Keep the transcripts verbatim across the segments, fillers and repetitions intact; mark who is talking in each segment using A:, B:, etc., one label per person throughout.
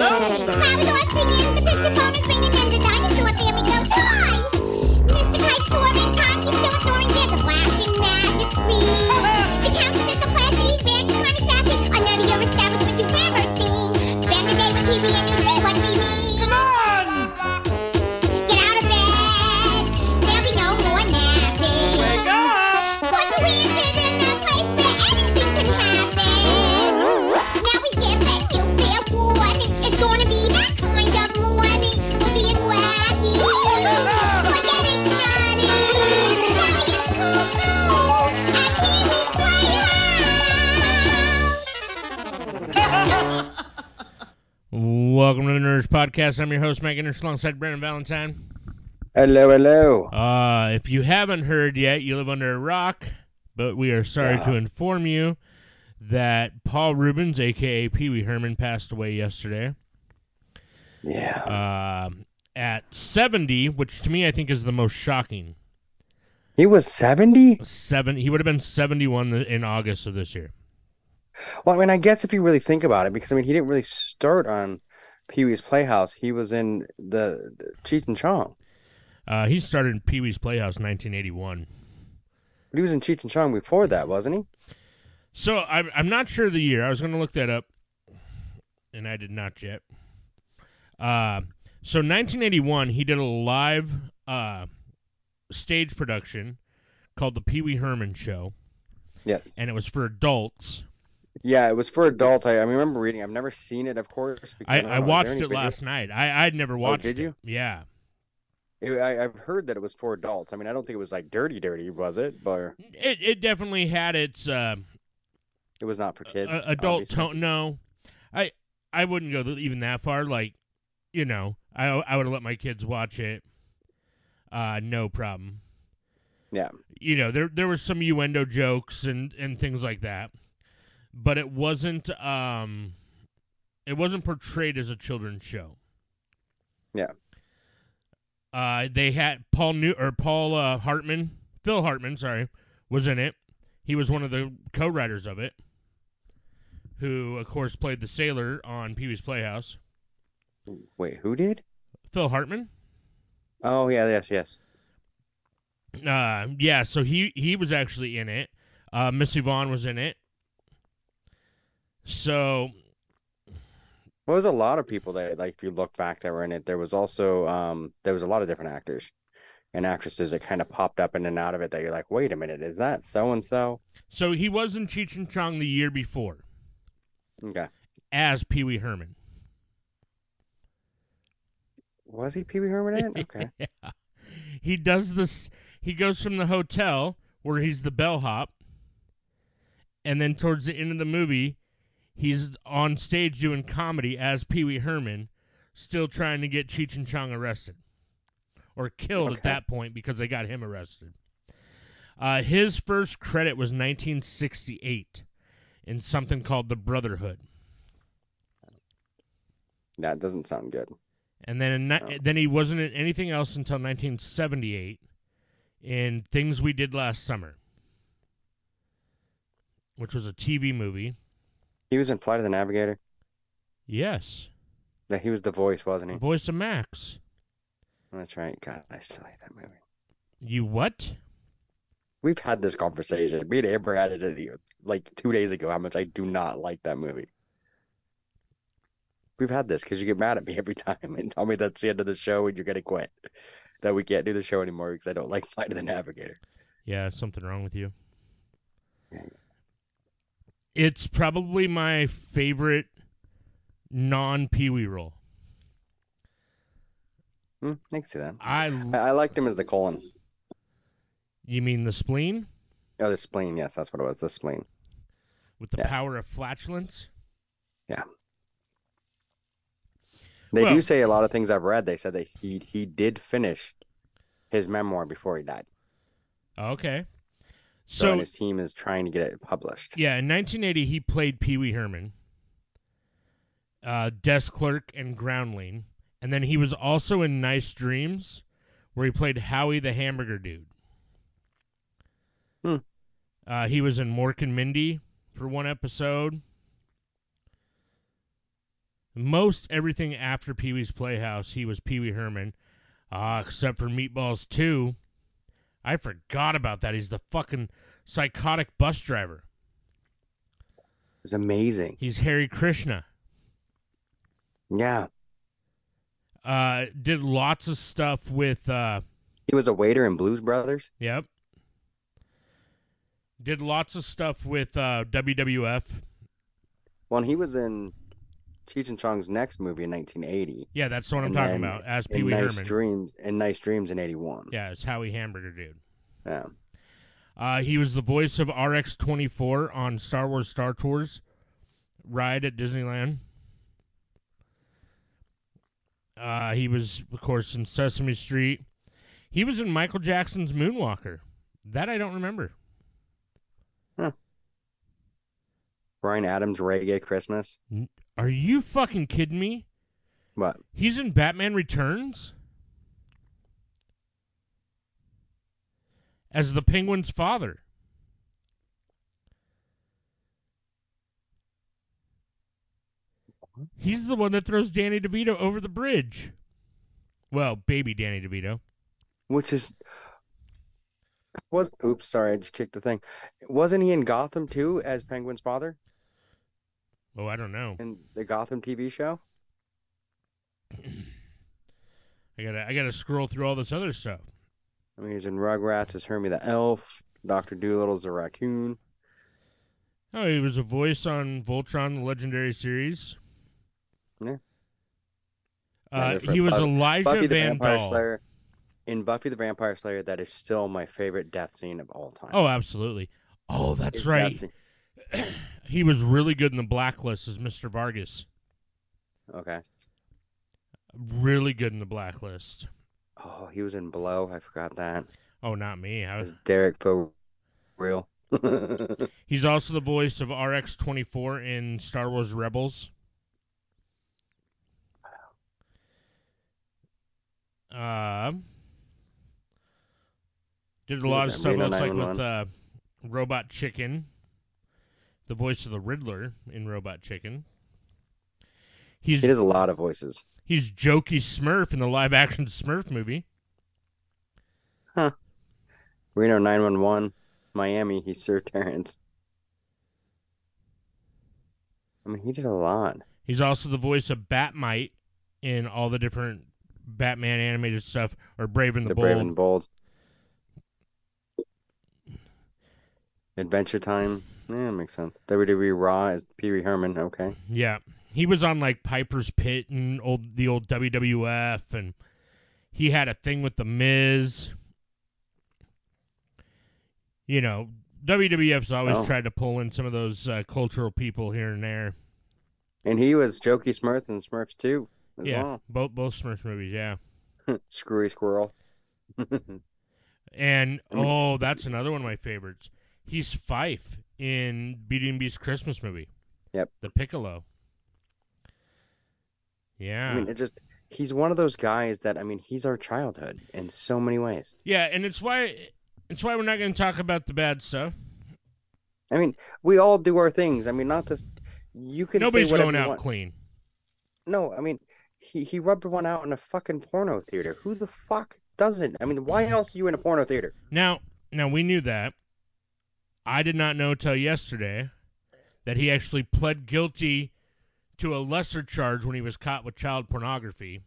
A: Flowers are singing, the picture phone is ringing, and the dinosaur family goes, hi! Mister Kite soaring, Conky's still snoring, there's a flashing magic screen. The countess is so classy, Van's kind of sassy, a none of your establishments you've never seen. Spend the day with P B and you'll see what we mean.
B: Come on!
A: Get out of bed, there'll be no more napping.
B: Wake up!
A: Cause the wind is in a place where anything can happen. Now we get that you feel warning. It's gonna be that kind of morning. We're being wacky. We're getting nutty. Giant cuckoo at Pee-wee's Playhouse.
C: Welcome to the Nerds Podcast. I'm your host, Mike Innes, alongside Brandon Valentine.
D: Hello, hello.
C: Uh, if you haven't heard yet, you live under a rock, but we are sorry
D: Yeah.
C: to inform you that Paul Rubens, a k a. Pee Wee Herman, passed away yesterday
D: Yeah.
C: uh, at seventy, which to me I think is the most shocking.
D: He was seventy?
C: Seven, he would have been seventy-one in August of this year.
D: Well, I mean, I guess if you really think about it, because, I mean, he didn't really start on Pee-wee's Playhouse. He was in the, the Cheech and Chong.
C: Uh, he started in Pee Wee's Playhouse in nineteen eighty-one.
D: But he was in Cheech and Chong before that, wasn't he?
C: So I'm I'm not sure the year. I was going to look that up, and I did not yet. Uh, so nineteen eighty-one, he did a live uh, stage production called The Pee Wee Herman Show,
D: Yes.
C: and it was for adults.
D: Yeah, it was for adults. I, I remember reading. I've never seen it, of course. because
C: I,
D: don't
C: I
D: know, is
C: watched
D: there any
C: it
D: video-
C: last night. I I'd never watched
D: did
C: it.
D: you?
C: Yeah.
D: It, I, I've heard that it was for adults. I mean, I don't think it was like dirty, dirty, was it? But
C: It it definitely had its uh,
D: it was not for kids.
C: uh, adult
D: obviously.
C: tone. No, I I wouldn't go th- even that far. Like, you know, I I would have let my kids watch it. Uh, no problem.
D: Yeah.
C: You know, there there was some innuendo jokes and, and things like that, but it wasn't um, it wasn't portrayed as a children's show.
D: Yeah.
C: Uh, they had Paul New or Paul uh, Hartman, Phil Hartman, sorry, was in it. He was one of the co-writers of it, who of course played the sailor on Pee Wee's Playhouse.
D: Wait, who did?
C: Phil Hartman.
D: Oh, yeah, yes, yes.
C: Uh, yeah, so he he was actually in it. Uh, Missy Vaughn was in it. So
D: Well, there's a lot of people that, like, if you look back that were in it, there was also, um, there was a lot of different actors and actresses that kind of popped up in and out of it that you're like, wait a minute, is that so-and-so?
C: so he was in Cheech and Chong the year before
D: Okay.
C: as Pee Wee Herman.
D: Was he Pee Wee Herman in it? Okay.
C: Yeah. He does this. He goes from the hotel where he's the bellhop, and then towards the end of the movie, he's on stage doing comedy as Pee Wee Herman, still trying to get Cheech and Chong arrested. Or killed at
D: Okay.
C: that point because they got him arrested. Uh, his first credit was nineteen sixty-eight in something called The Brotherhood.
D: That doesn't sound good.
C: And then in, ni-
D: Oh.
C: then he wasn't in anything else until nineteen seventy-eight in Things We Did Last Summer, which was a T V movie.
D: He was in Flight of the Navigator.
C: Yes.
D: That he was the voice, wasn't he?
C: Voice of Max.
D: That's right. God, I still like that movie.
C: You what?
D: We've had this conversation. Me and Amber had it like two days ago. How much I do not like that movie. We've had this because you get mad at me every time and tell me that's the end of the show and you're gonna quit. That we can't do the show anymore because I don't like Flight of the Navigator.
C: Yeah, something wrong with you.
D: Yeah.
C: It's probably my favorite non-Pee Wee role.
D: Hmm, I can see that.
C: I,
D: I, I liked him as the colon.
C: you mean the spleen?
D: Oh, the spleen. Yes, that's what it was. The spleen.
C: With the
D: Yes.
C: power of flatulence?
D: Yeah. They
C: Well-
D: do say a lot of things I've read. They said that he he did finish his memoir before he died.
C: Okay.
D: So,
C: So,
D: and his team is trying to get it published.
C: yeah, in nineteen eighty, he played Pee Wee Herman, uh, desk clerk, and groundling. And then he was also in Nice Dreams, where he played Howie the Hamburger Dude.
D: Hmm.
C: Uh, he was in Mork and Mindy for one episode. Most everything after Pee Wee's Playhouse, he was Pee Wee Herman, uh, except for Meatballs two. I forgot about that. He's the fucking psychotic bus driver.
D: It's amazing.
C: He's Hare Krishna.
D: Yeah.
C: Uh, did lots of stuff with. Uh,
D: He was a waiter in Blues Brothers.
C: yep. Did lots of stuff with uh, W W F.
D: Well, he was in Cheech and Chong's next movie in nineteen eighty.
C: Yeah, that's what I'm
D: And
C: talking
D: then
C: about. As Pee
D: in
C: Wee
D: Nice
C: Herman.
D: Dreams, in Nice Dreams in eighty-one.
C: Yeah, it's Howie Hamburger Dude.
D: Yeah.
C: Uh, he was the voice of R X twenty-four on Star Wars Star Tours ride at Disneyland. Uh, he was, of course, in Sesame Street. He was in Michael Jackson's Moonwalker. That I don't remember.
D: Huh. Brian Adams' Reggae Christmas.
C: Are you fucking kidding me?
D: What?
C: He's in Batman Returns? As the Penguin's father. He's the one that throws Danny DeVito over the bridge. Well, baby Danny DeVito.
D: Which is was oops, sorry, I just kicked the thing. Wasn't he in Gotham too as Penguin's father
C: Oh, I don't know.
D: in the Gotham T V show?
C: I gotta, I gotta scroll through all this other stuff.
D: I mean, he's in Rugrats as Hermie the Elf, Doctor Doolittle's a raccoon.
C: Oh, he was a voice on Voltron, the Legendary Series.
D: Yeah.
C: Uh,
D: Yeah,
C: he was
D: Buffy-
C: Elijah
D: Buffy the
C: Van
D: Vampire
C: Dahl.
D: Slayer. In Buffy the Vampire Slayer, that is still my favorite death scene of all time.
C: Oh, absolutely. Oh, that's
D: His
C: right.
D: death scene.
C: He was really good in The Blacklist as Mister Vargas.
D: Okay.
C: Really good in The Blacklist.
D: Oh, he was in Blow. I forgot that.
C: Oh, not me. I was.
D: As Derek for real.
C: He's also the voice of R X twenty-four in Star Wars Rebels. Uh, did a lot of
D: that?
C: stuff
D: Reno
C: else, like
D: nine one
C: with
D: one?
C: uh, Robot Chicken. The voice of the Riddler in Robot Chicken. He's
D: He does a lot of voices.
C: he's Jokey Smurf in the live-action Smurf movie.
D: Reno nine one one, Miami, he's Sir Terrence. I mean, he did a lot.
C: He's also the voice of Batmite in all the different Batman animated stuff, or Brave and the,
D: The
C: Bold.
D: Brave and Bold. Adventure Time. Yeah, that makes sense. W W E Raw is Pee Wee Herman. Okay.
C: Yeah, he was on like Piper's Pit and old the old W W F, and he had a thing with the Miz. You know, W W F's always
D: Oh.
C: tried to pull in some of those uh, cultural people here and there.
D: And he was Jokey Smurf in Smurfs two as
C: Yeah,
D: well.
C: both both Smurf movies. Yeah,
D: Screwy Squirrel.
C: and
D: I mean-
C: oh, that's another one of my favorites. He's Fife in Beauty and Beast Christmas movie.
D: Yep.
C: The Piccolo. Yeah.
D: I mean, it just he's one of those guys that I mean, he's our childhood in so many ways.
C: Yeah, and it's why it's why we're not going to talk about the bad stuff.
D: I mean, we all do our things. I mean, not just you can
C: Nobody's
D: say whatever
C: going
D: you
C: out
D: want.
C: clean.
D: No, I mean, he he rubbed one out in a fucking porno theater. Who the fuck doesn't? I mean, why else are you in a porno theater?
C: Now, now we knew that. I did not know till yesterday that he actually pled guilty to a lesser charge when he was caught with child pornography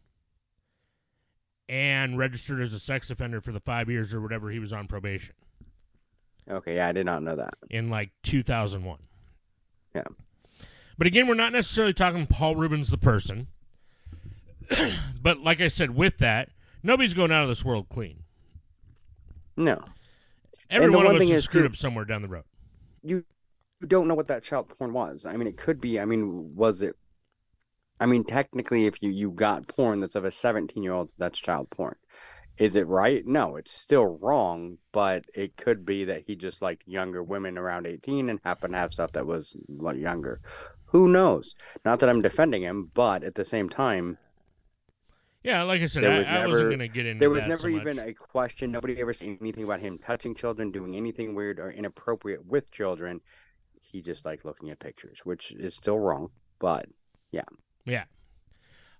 C: and registered as a sex offender for the five years or whatever he was on probation
D: Okay, yeah, I did not know that.
C: in like two thousand one.
D: Yeah.
C: But again, we're not necessarily talking Paul Rubens the person. But like I said, with that, nobody's going out of this world clean.
D: No,
C: Every
D: And the
C: one of
D: one
C: us
D: thing
C: is
D: is,
C: screwed
D: too-
C: up somewhere down the road.
D: you you don't know what that child porn was. I mean, it could be. I mean, was it? I mean, technically, if you you got porn that's of a seventeen year old, that's child porn. Is it right? No, it's still wrong. But it could be that he just liked younger women around eighteen and happened to have stuff that was like younger. Who knows? Not that I'm defending him, but at the same time,
C: Yeah, like I said,
D: There
C: I,
D: was
C: I wasn't
D: never-
C: going to get into
D: there was
C: that
D: never
C: so
D: even
C: much.
D: a question. Nobody ever said anything about him touching children, doing anything weird or inappropriate with children. He just liked looking at pictures, which is still wrong. But
C: Yeah.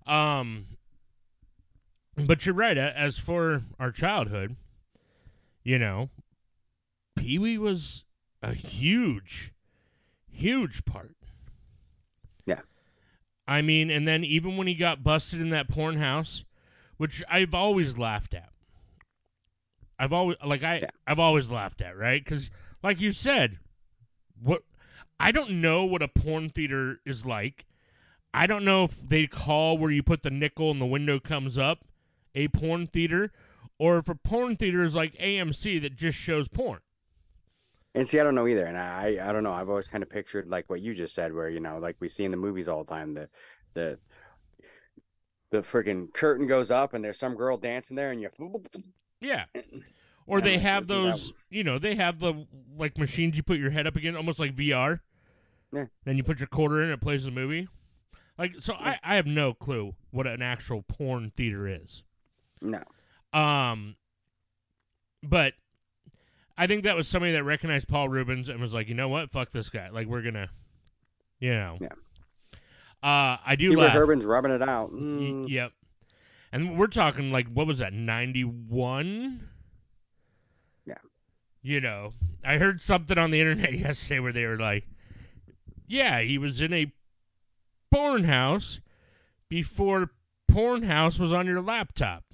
C: Um, but you're right. As for our childhood, you know, Pee Wee was a huge, huge part.
D: Yeah.
C: I mean, and then even when he got busted in that porn house, which I've always laughed at. I've always like I
D: Yeah.
C: I've always laughed at, right? Because like you said, what I don't know what a porn theater is like. I don't know if they call where you put the nickel and the window comes up a porn theater, or if a porn theater is like A M C that just shows porn.
D: And see, I don't know either. And I, I don't know. I've always kind of pictured like what you just said, where, you know, like we see in the movies all the time, the, the, the freaking curtain goes up and there's some girl dancing there and you,
C: Yeah. Or
D: I'm
C: they
D: like,
C: have
D: isn't that-
C: those, you know, they have the like machines you put your head up against, almost like V R.
D: Yeah.
C: Then you put your quarter in, and it plays the movie. Like, so I, I have no clue what an actual porn theater is.
D: No.
C: Um, but I think that was somebody that recognized Paul Rubens and was like, you know what, fuck this guy. Like, we're gonna, you know.
D: Yeah.
C: Uh, I do
D: Hubert
C: laugh.
D: Urban's rubbing it out.
C: Y-
D: Mm.
C: yep. And we're talking like, what was that, ninety-one?
D: Yeah.
C: You know, I heard something on the internet yesterday where they were like, yeah, he was in a porn house before porn house was on your laptop.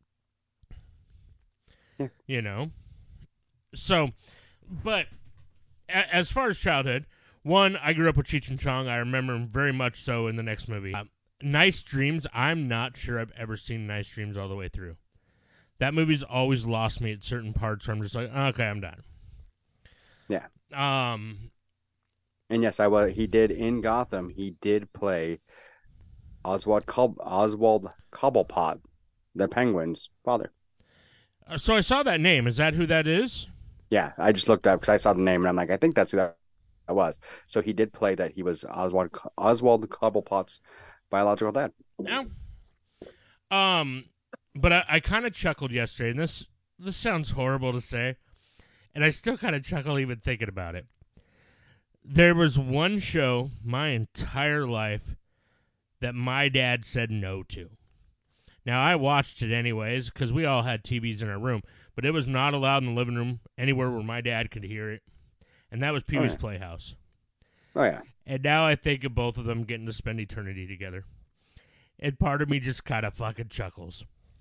D: Yeah.
C: You know? So, but a- as far as childhood, one, I grew up with Cheech and Chong. I remember him very much so in the next movie. Uh, Nice Dreams, I'm not sure I've ever seen Nice Dreams all the way through. That movie's always lost me at certain parts where I'm just like, okay, I'm done.
D: Yeah.
C: Um,
D: And yes, I was. He did in Gotham. He did play Oswald Cob- Oswald Cobblepot, the Penguin's father.
C: uh, so I saw that name. Is that who that is?
D: Yeah, I just looked up because I saw the name and I'm like, I think that's who that was. So he did play that. He was Oswald Oswald Cobblepot's biological dad.
C: No. Um, but I, I kind of chuckled yesterday, and this this sounds horrible to say, and I still kind of chuckle even thinking about it. There was one show my entire life that my dad said no to. Now, I watched it anyways because we all had T Vs in our room, but it was not allowed in the living room anywhere where my dad could hear it, and that was Pee Wee's
D: Oh, yeah.
C: Playhouse.
D: Oh yeah,
C: And now I think of both of them getting to spend eternity together. And part of me just kind of fucking chuckles.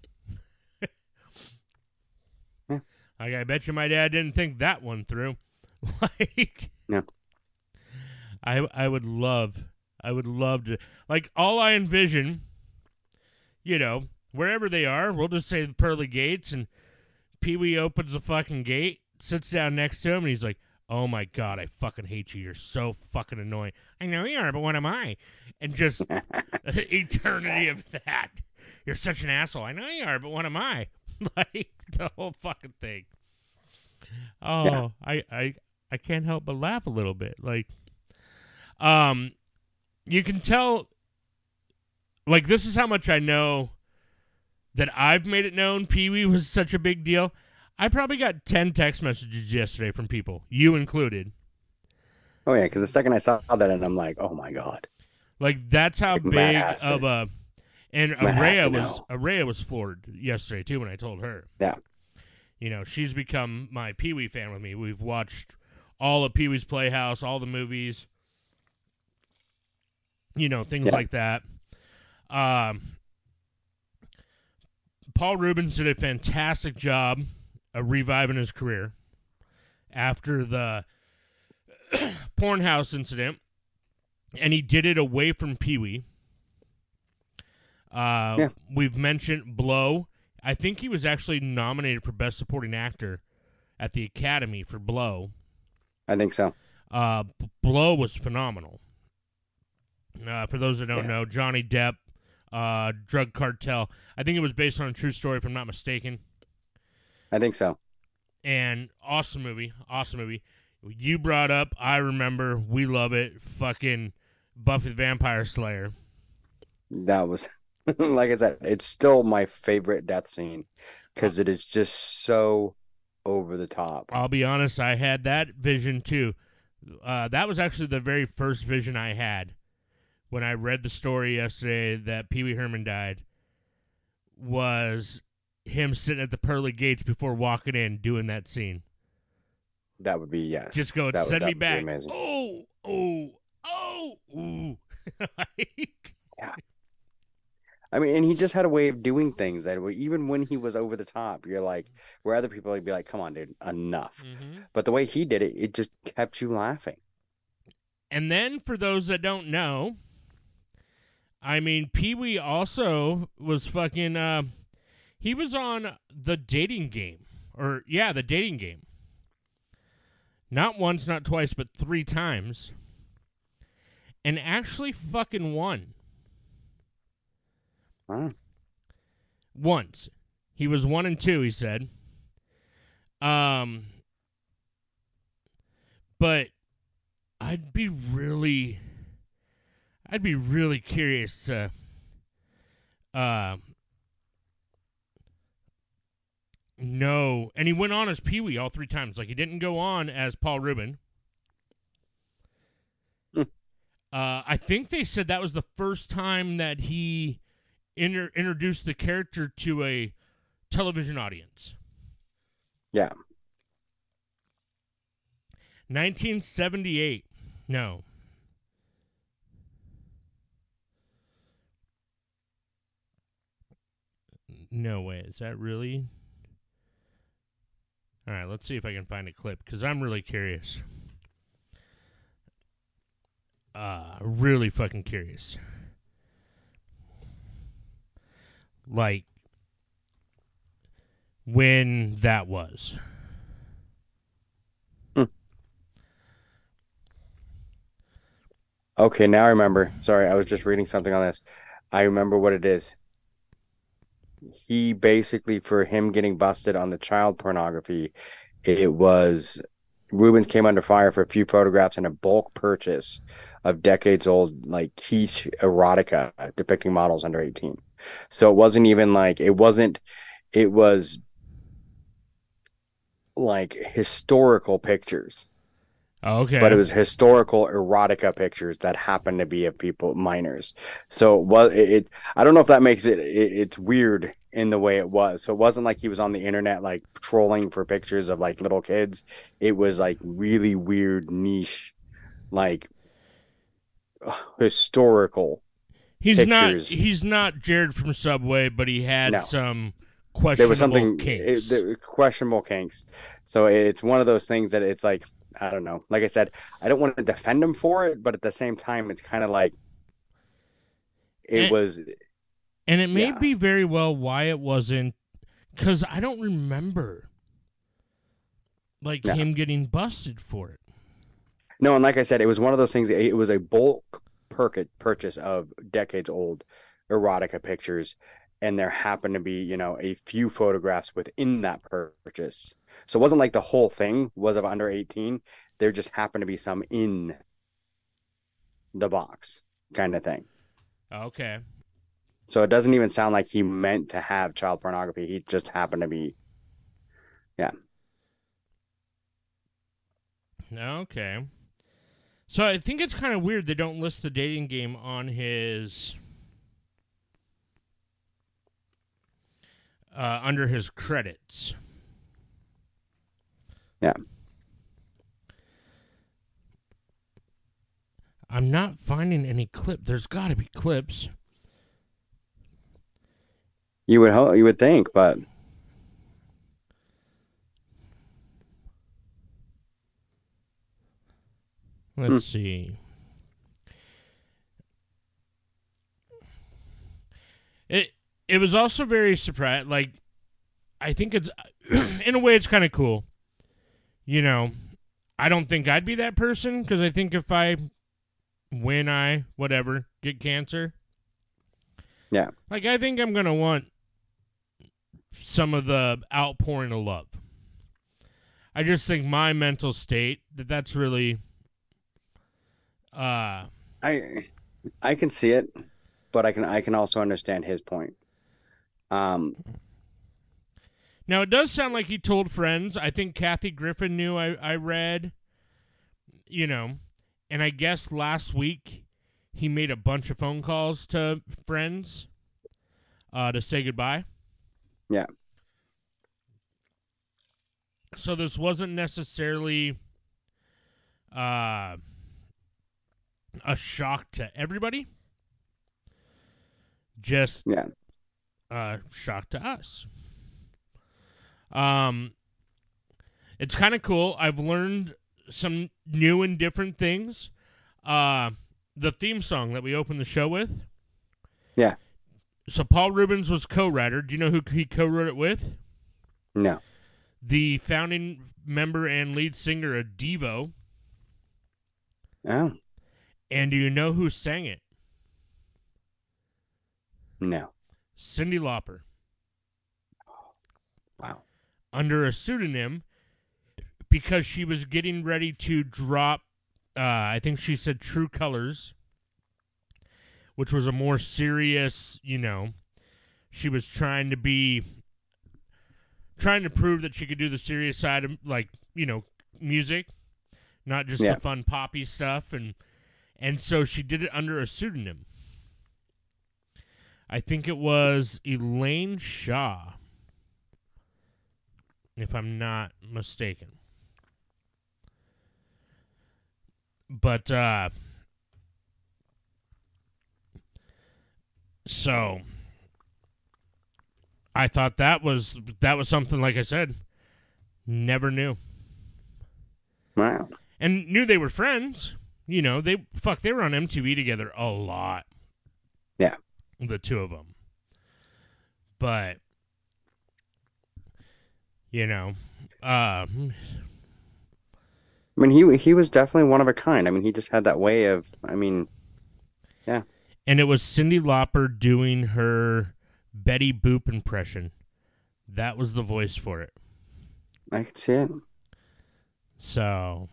D: Yeah.
C: Like, I bet you my dad didn't think that one through. Like,
D: Yeah.
C: I I would love, I would love to, like, all I envision, you know, wherever they are, we'll just say the pearly gates, and Pee Wee opens the fucking gate, sits down next to him, and he's like, oh my God, I fucking hate you. You're so fucking annoying. I know you are, but what am I? And just eternity of that. You're such an asshole. I know you are, but what am I? Like, the whole fucking thing. Oh,
D: Yeah.
C: I, I, I can't help but laugh a little bit. Like, um, you can tell, like, this is how much I know that I've made it known Pee Wee was such a big deal. I probably got ten text messages yesterday from people, you included.
D: oh yeah. Because the second I saw that, and I'm like, oh my God.
C: Like, that's how
D: It's like
C: big
D: Matt has to-
C: of a... And
D: Matt has
C: Araya
D: to
C: was
D: know.
C: Araya was floored yesterday, too, when I told her.
D: Yeah.
C: You know, she's become my Pee Wee fan with me. We've watched all of Pee Wee's Playhouse, all the movies, you know, things
D: Yeah.
C: like that. Um, Paul Rubens did a fantastic job of reviving his career after the porn house incident, and he did it away from Pee Wee. Uh,
D: Yeah.
C: We've mentioned Blow. I think he was actually nominated for Best Supporting Actor at the Academy for Blow.
D: I think so.
C: Uh, B- Blow was phenomenal. Uh, for those that don't
D: Yeah.
C: know, Johnny Depp, uh, drug cartel. I think it was based on a true story, if I'm not mistaken.
D: I think so.
C: And awesome movie, awesome movie. You brought up, I remember, we love it, fucking Buffy the Vampire Slayer.
D: That was, like I said, it's still my favorite death scene because it is just so over the top.
C: I'll be honest, I had that vision too. Uh, that was actually the very first vision I had when I read the story yesterday that Pee Wee Herman died was him sitting at the pearly gates before walking in doing that scene.
D: That would be, yes.
C: Just go,
D: that
C: send
D: would,
C: me
D: that
C: back.
D: Would be amazing.
C: Oh, oh, oh, ooh. Like,
D: yeah. I mean, and he just had a way of doing things that even when he was over the top, you're like, where other people would be like, come on, dude, enough.
C: mm-hmm.
D: But the way he did it, it just kept you laughing.
C: And then for those that don't know, I mean, Pee Wee also was fucking, uh, he was on The Dating Game. Or, yeah, The Dating Game. Not once, not twice, but three times. And actually fucking won.
D: Wow.
C: Once. He was one and two, he said. Um, but I'd be really, I'd be really curious to, uh, know. And he went on as Pee Wee all three times. Like, he didn't go on as Paul Rubin.
D: Hmm.
C: uh, I think they said that was the first time that he inter- introduced the character to a television audience.
D: Yeah.
C: nineteen seventy-eight. No. No way. Is that really? All right, let's see if I can find a clip, because I'm really curious. Uh, really fucking curious. Like, when that was.
D: Hmm. Okay, now I remember. Sorry, I was just reading something on this. I remember what it is. He basically, for him getting busted on the child pornography, it was Rubens came under fire for a few photographs and a bulk purchase of decades old, like quiche erotica depicting models under eighteen. So it wasn't even like, it wasn't, it was like historical pictures.
C: Okay.
D: But it was historical erotica pictures that happened to be of people, minors. So it was it, it I don't know if that makes it, it it's weird in the way it was. So it wasn't like he was on the internet like trolling for pictures of like little kids. It was like really weird niche, like uh, historical
C: He's
D: pictures.
C: not he's not Jared from Subway, but he had
D: No.
C: some questionable
D: There was something
C: kinks.
D: It, there, questionable kinks. So it's one of those things that it's like, I don't know. Like I said, I don't want to defend him for it, but at the same time, it's kind of like it
C: and,
D: was.
C: And it may
D: yeah.
C: be very well why it wasn't, because I don't remember like
D: no.
C: him getting busted for it.
D: No, and like I said, it was one of those things. It was a bulk purchase of decades old erotica pictures. And there happened to be, you know, a few photographs within that purchase. So it wasn't like the whole thing was of under eighteen. There just happened to be some in the box kind of thing.
C: Okay.
D: So it doesn't even sound like he meant to have child pornography. He just happened to be, yeah.
C: Okay. So I think it's kind of weird they don't list The Dating Game on his... Uh, under his credits.
D: Yeah.
C: I'm not finding any clip. There's got to be clips.
D: You would ho- you would think, but
C: let's
D: hmm.
C: see. It It was also very surprised. Like, I think it's, in a way, it's kind of cool. You know, I don't think I'd be that person, because I think if I, when I, whatever, get cancer,
D: yeah,
C: like, I think I'm going to want some of the outpouring of love. I just think my mental state, that that's really, uh,
D: I I can see it, but I can I can also understand his point. Um,
C: now, it does sound like he told friends. I think Kathy Griffin knew, I, I read, you know, and I guess last week he made a bunch of phone calls to friends uh, to say goodbye.
D: Yeah.
C: So this wasn't necessarily uh, a shock to everybody. Just
D: Yeah.
C: uh, shock to us. Um, it's kind of cool. I've learned some new and different things. Uh, the theme song that we opened the show with.
D: Yeah.
C: So Paul Rubens was co-writer. Do you know who he co-wrote it with?
D: No.
C: The founding member and lead singer of Devo.
D: Oh.
C: And do you know who sang it?
D: No.
C: Cyndi Lauper.
D: Wow.
C: Under a pseudonym because she was getting ready to drop, uh, I think she said True Colors, which was a more serious, you know, she was trying to be, trying to prove that she could do the serious side of, like, you know, music, not just
D: Yeah.
C: the fun poppy stuff. And, and so she did it under a pseudonym. I think it was Elaine Shaw, if I'm not mistaken. But, uh, so, I thought that was, that was something, like I said, never knew.
D: Wow.
C: And knew they were friends. You know, they, fuck, they were on M T V together a lot.
D: Yeah.
C: The two of them. But, you know, uh,
D: I mean, he he was definitely one of a kind. I mean, he just had that way of, I mean, yeah.
C: and it was Cyndi Lauper doing her Betty Boop impression. That was the voice for it.
D: I could see it.
C: So,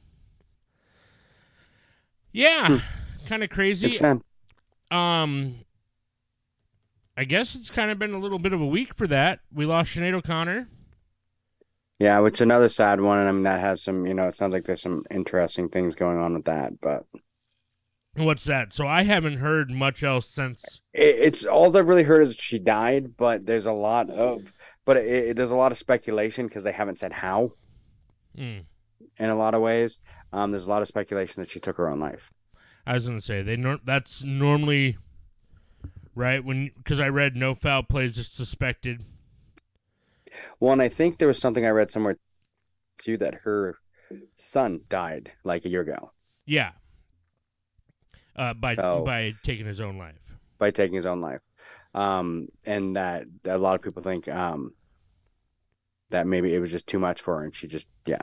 C: yeah,
D: Hmm.
C: kind of crazy.
D: It's sad.
C: Um, I guess it's kind of been a little bit of a week for that. We lost Sinead O'Connor.
D: Yeah, which is another sad one. And I mean, that has some, you know, it sounds like there's some interesting things going on with that. But
C: What's that? So I haven't heard much else since.
D: it, it's all I've really heard is she died. But there's a lot of, but it, it, there's a lot of speculation because they haven't said how
C: Mm,
D: in a lot of ways. Um, there's a lot of speculation that she took her own life.
C: I was gonna say they nor- that's normally right when because I read no foul plays is suspected.
D: Well, and I think there was something I read somewhere too that her son died like a year ago
C: Yeah, uh, by
D: So-
C: by taking his own life.
D: by taking his own life. Um, and that, that a lot of people think um, that maybe it was just too much for her and she just, yeah,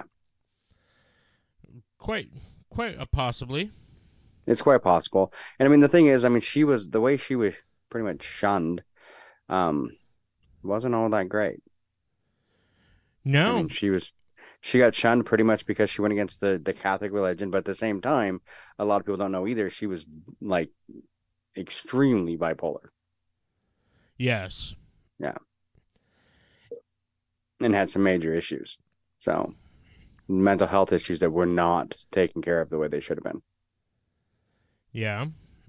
C: Quite, quite a possibly.
D: it's quite possible. And I mean, the thing is, I mean, she was, the way she was pretty much shunned um, wasn't all that great. I
C: No,
D: mean, she was, she got shunned pretty much because she went against the, the Catholic religion. But at the same time, a lot of people don't know either. She was like extremely bipolar
C: yes,
D: and had some major issues. So mental health issues that were not taken care of the way they should have been.
C: yeah,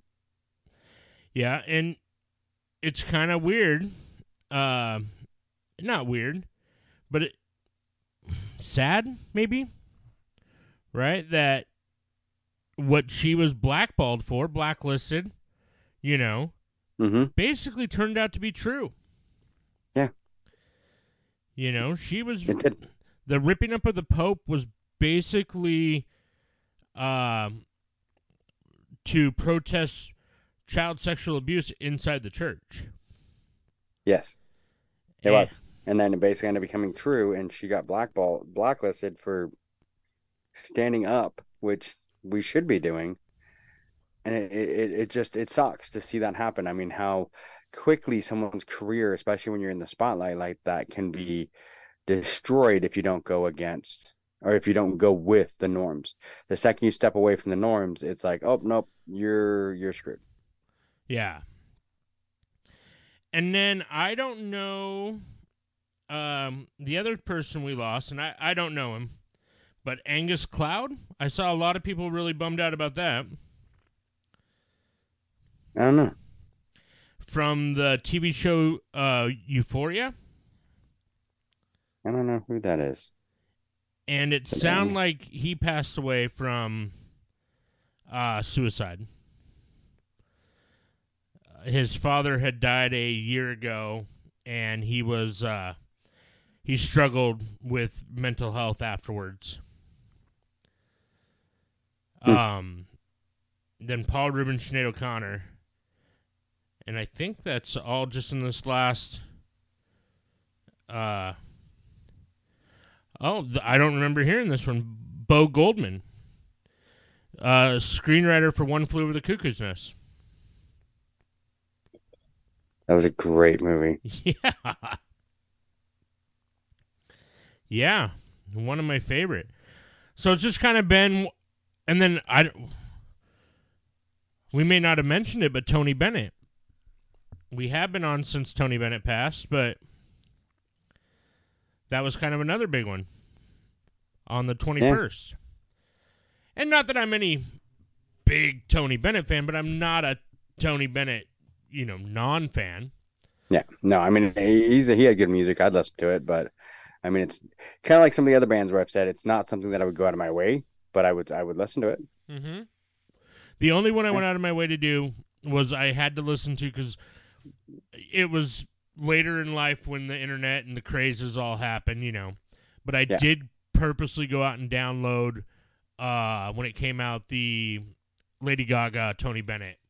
C: yeah, and it's kind of weird. Uh, not weird, but it, sad maybe, right? That what she was blackballed for, blacklisted, you know,
D: Mm-hmm.
C: basically turned out to be true.
D: Yeah.
C: You know, she was
D: It did.
C: the ripping up of the Pope was basically um to protest child sexual abuse inside the church.
D: Yes, it
C: And-
D: was. And then it basically ended up becoming true, and she got blackball blacklisted for standing up, which we should be doing. And it, it, it just it sucks to see that happen. I mean, how quickly someone's career, especially when you're in the spotlight like that, can be destroyed if you don't go against or if you don't go with the norms. The second you step away from the norms, it's like, oh nope, you're you're screwed.
C: Yeah. And then I don't know um, the other person we lost, and I, I don't know him, but Angus Cloud. I saw a lot of people really bummed out about that.
D: I don't know.
C: From the T V show uh, Euphoria.
D: I don't know who that is.
C: And it
D: The
C: sounded
D: name.
C: like he passed away from uh, suicide. His father had died a year ago, and he was uh, he struggled with mental health afterwards.
D: Hmm.
C: Um, then Paul Rubin, Sinead O'Connor, and I think that's all just in this last. Uh, oh, th- I don't remember hearing this one. Bo Goldman, uh, screenwriter for One Flew Over the Cuckoo's Nest.
D: That was a great movie.
C: Yeah. Yeah. One of my favorite. So it's just kind of been, and then I, we may not have mentioned it, but Tony Bennett. We have been on since Tony Bennett passed, but that was kind of another big one on the twenty-first. Yeah. And not that I'm any big Tony Bennett fan, but I'm not a Tony Bennett, you know, non-fan.
D: Yeah, no, I mean, he's a, he had good music. I'd listen to it, but I mean, it's kind of like some of the other bands where I've said it's not something that I would go out of my way, but I would I would listen to it.
C: Mm-hmm. The only one I went out of my way to do was I had to listen to because it was later in life when the internet and the crazes all happened, you know. But I
D: Yeah.
C: did purposely go out and download uh, when it came out the Lady Gaga Tony Bennett.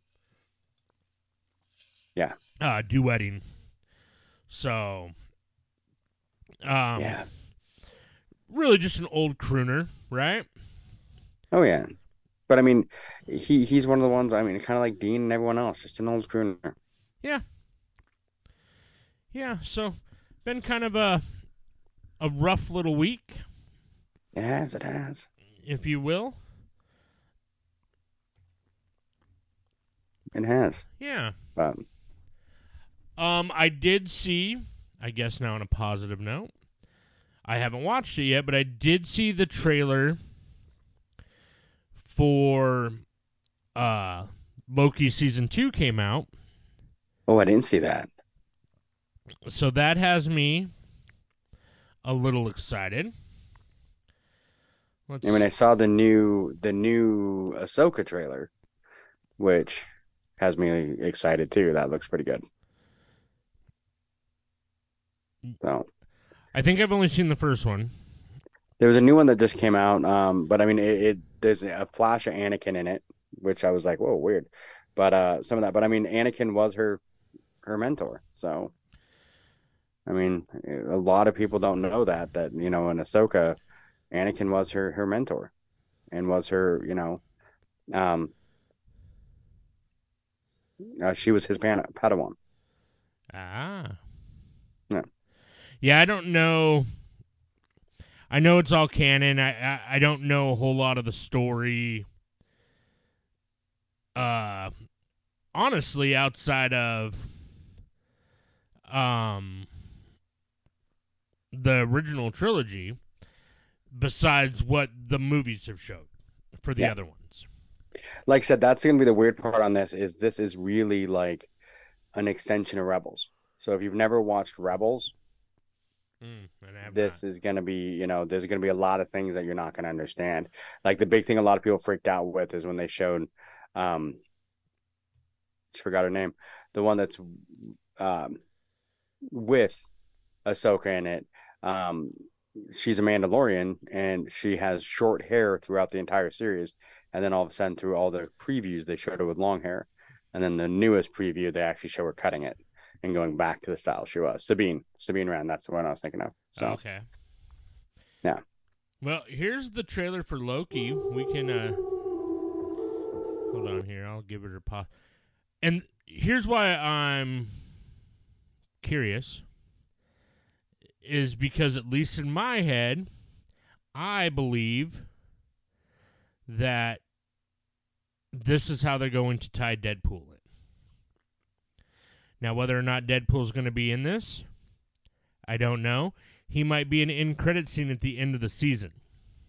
D: Yeah.
C: Uh, duetting. So, um,
D: yeah.
C: Really just an old crooner, right?
D: Oh, yeah. But, I mean, he he's one of the ones, I mean, kind of like Dean and everyone else, just an old crooner.
C: Yeah. Yeah, so been kind of a a rough little week.
D: It has, it has.
C: If you will.
D: It has.
C: Yeah.
D: Um,
C: um, I did see, I guess now on a positive note, I haven't watched it yet, but I did see the trailer for uh, Loki Season two came out.
D: oh, I didn't see that.
C: So that has me a little excited. Let's...
D: I mean, I saw the new the new Ahsoka trailer, which has me excited too. That looks pretty good. So,
C: I think I've only seen the first one.
D: There was a new one that just came out, um, but I mean, it, it there's a flash of Anakin in it, which I was like, whoa, weird. But uh, some of that, but I mean, Anakin was her her mentor, so I mean, a lot of people don't know that that you know, in Ahsoka, Anakin was her her mentor, and was her, you know, um, uh, she was his pan- Padawan.
C: Ah,
D: yeah,
C: yeah. I don't know. I know it's all canon. I, I I don't know a whole lot of the story. Uh, honestly, outside of um the original trilogy, besides what the movies have showed for the
D: yeah.
C: other ones.
D: Like I said, that's gonna be the weird part on this. Is this is really like an extension of Rebels. So if you've never watched Rebels.
C: Mm,
D: this
C: not.
D: is going to be, you know, there's going to be a lot of things that you're not going to understand. Like the big thing a lot of people freaked out with is when they showed, um, I forgot her name, the one that's um, with Ahsoka in it. Um, she's a Mandalorian and she has short hair throughout the entire series. And then all of a sudden, through all the previews, they showed her with long hair. And then the newest preview, they actually show her cutting it and going back to the style she was. Sabine. Sabine Wren, that's the one I was thinking of. So,
C: okay.
D: Yeah.
C: Well, here's the trailer for Loki. We can, uh... hold on here. I'll give it a pause. And here's why I'm curious. Is because, at least in my head, I believe that this is how they're going to tie Deadpool in. Now, whether or not Deadpool's going to be in this, I don't know. He might be an end credit scene at the end of the season.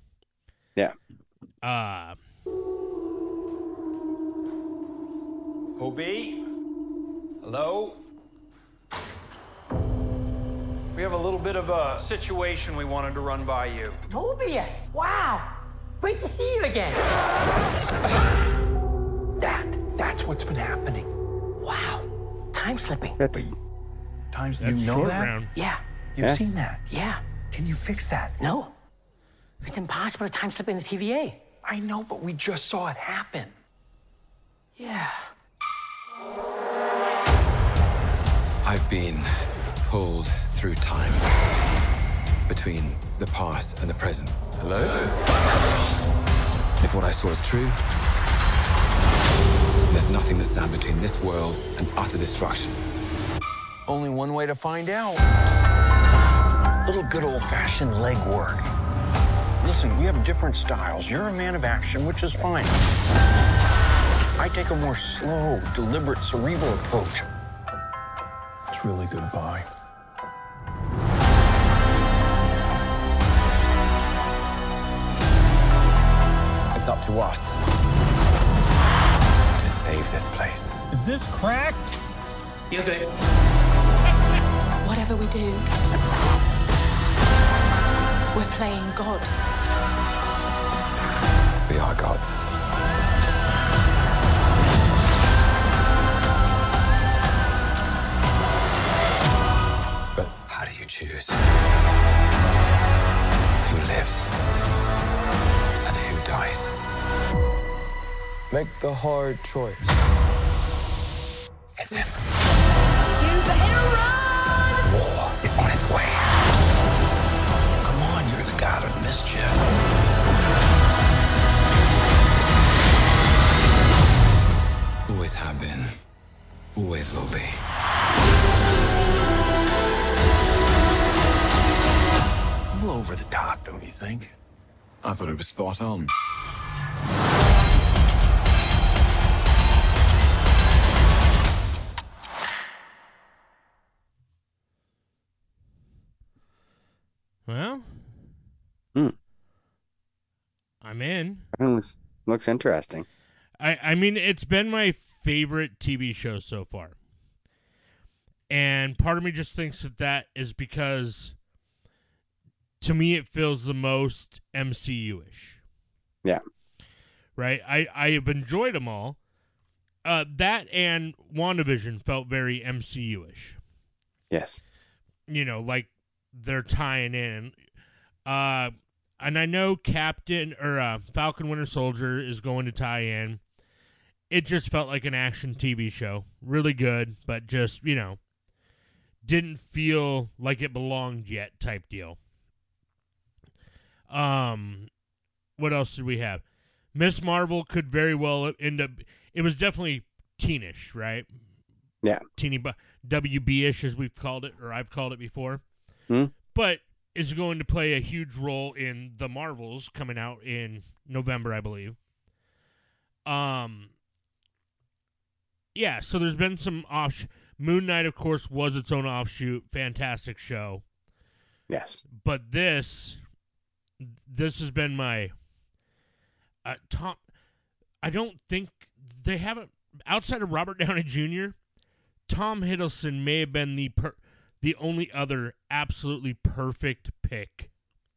D: Yeah.
C: Uh,
B: Hobie? Hello? We have a little bit of a situation we wanted to run by you.
E: Mobius! Wow! Great to see you again.
B: That, that's what's been happening.
E: Wow. Time slipping.
D: That's
B: Times you
C: That's
B: know
C: short
B: that?
C: round.
E: Yeah.
B: You've
D: Yeah.
B: seen that.
E: Yeah.
B: Can you fix that?
E: No. It's impossible to time slip in the T V A.
B: I know, but we just saw it happen.
E: Yeah.
F: I've been pulled through time between the past and the present. Hello? If what I saw is true, there's nothing that stands between this world and utter destruction.
G: Only one way to find out. Little good old-fashioned legwork. Listen, we have different styles. You're a man of action, which is fine. I take a more slow, deliberate, cerebral approach. It's really goodbye.
F: It's up to us to save this place.
B: Is this cracked?
E: You're good.
H: Whatever we do, we're playing God.
F: We are gods. But how do you choose who lives and who dies?
G: Make the hard choice.
F: It's him.
H: You better run!
F: War is on its way.
G: Come on, you're the god of mischief.
F: Always have been. Always will be.
G: A little over the top, don't you think?
F: I thought it was spot on.
C: Well,
D: Hmm.
C: I'm in.
D: That looks, looks interesting.
C: I, I mean, it's been my favorite T V show so far. And part of me just thinks that that is because, to me, it feels the most M C U-ish.
D: Yeah.
C: Right? I, I have enjoyed them all. Uh, that and WandaVision felt very M C U-ish.
D: Yes.
C: You know, like they're tying in. Uh, and I know Captain or uh, Falcon Winter Soldier is going to tie in. It just felt like an action T V show. Really good, but just, you know, didn't feel like it belonged yet type deal. Um, what else did we have? Miss Marvel could very well end up. It was definitely teenish, right?
D: Yeah.
C: Teeny W B-ish, as we've called it, or I've called it before.
D: Hmm?
C: But is going to play a huge role in The Marvels coming out in November, I believe. Um. Yeah, so there's been some off. Moon Knight, of course, was its own offshoot. Fantastic show.
D: Yes.
C: But this, this has been my uh, Tom. I don't think they haven't outside of Robert Downey Junior Tom Hiddleston may have been the per, the only other absolutely perfect pick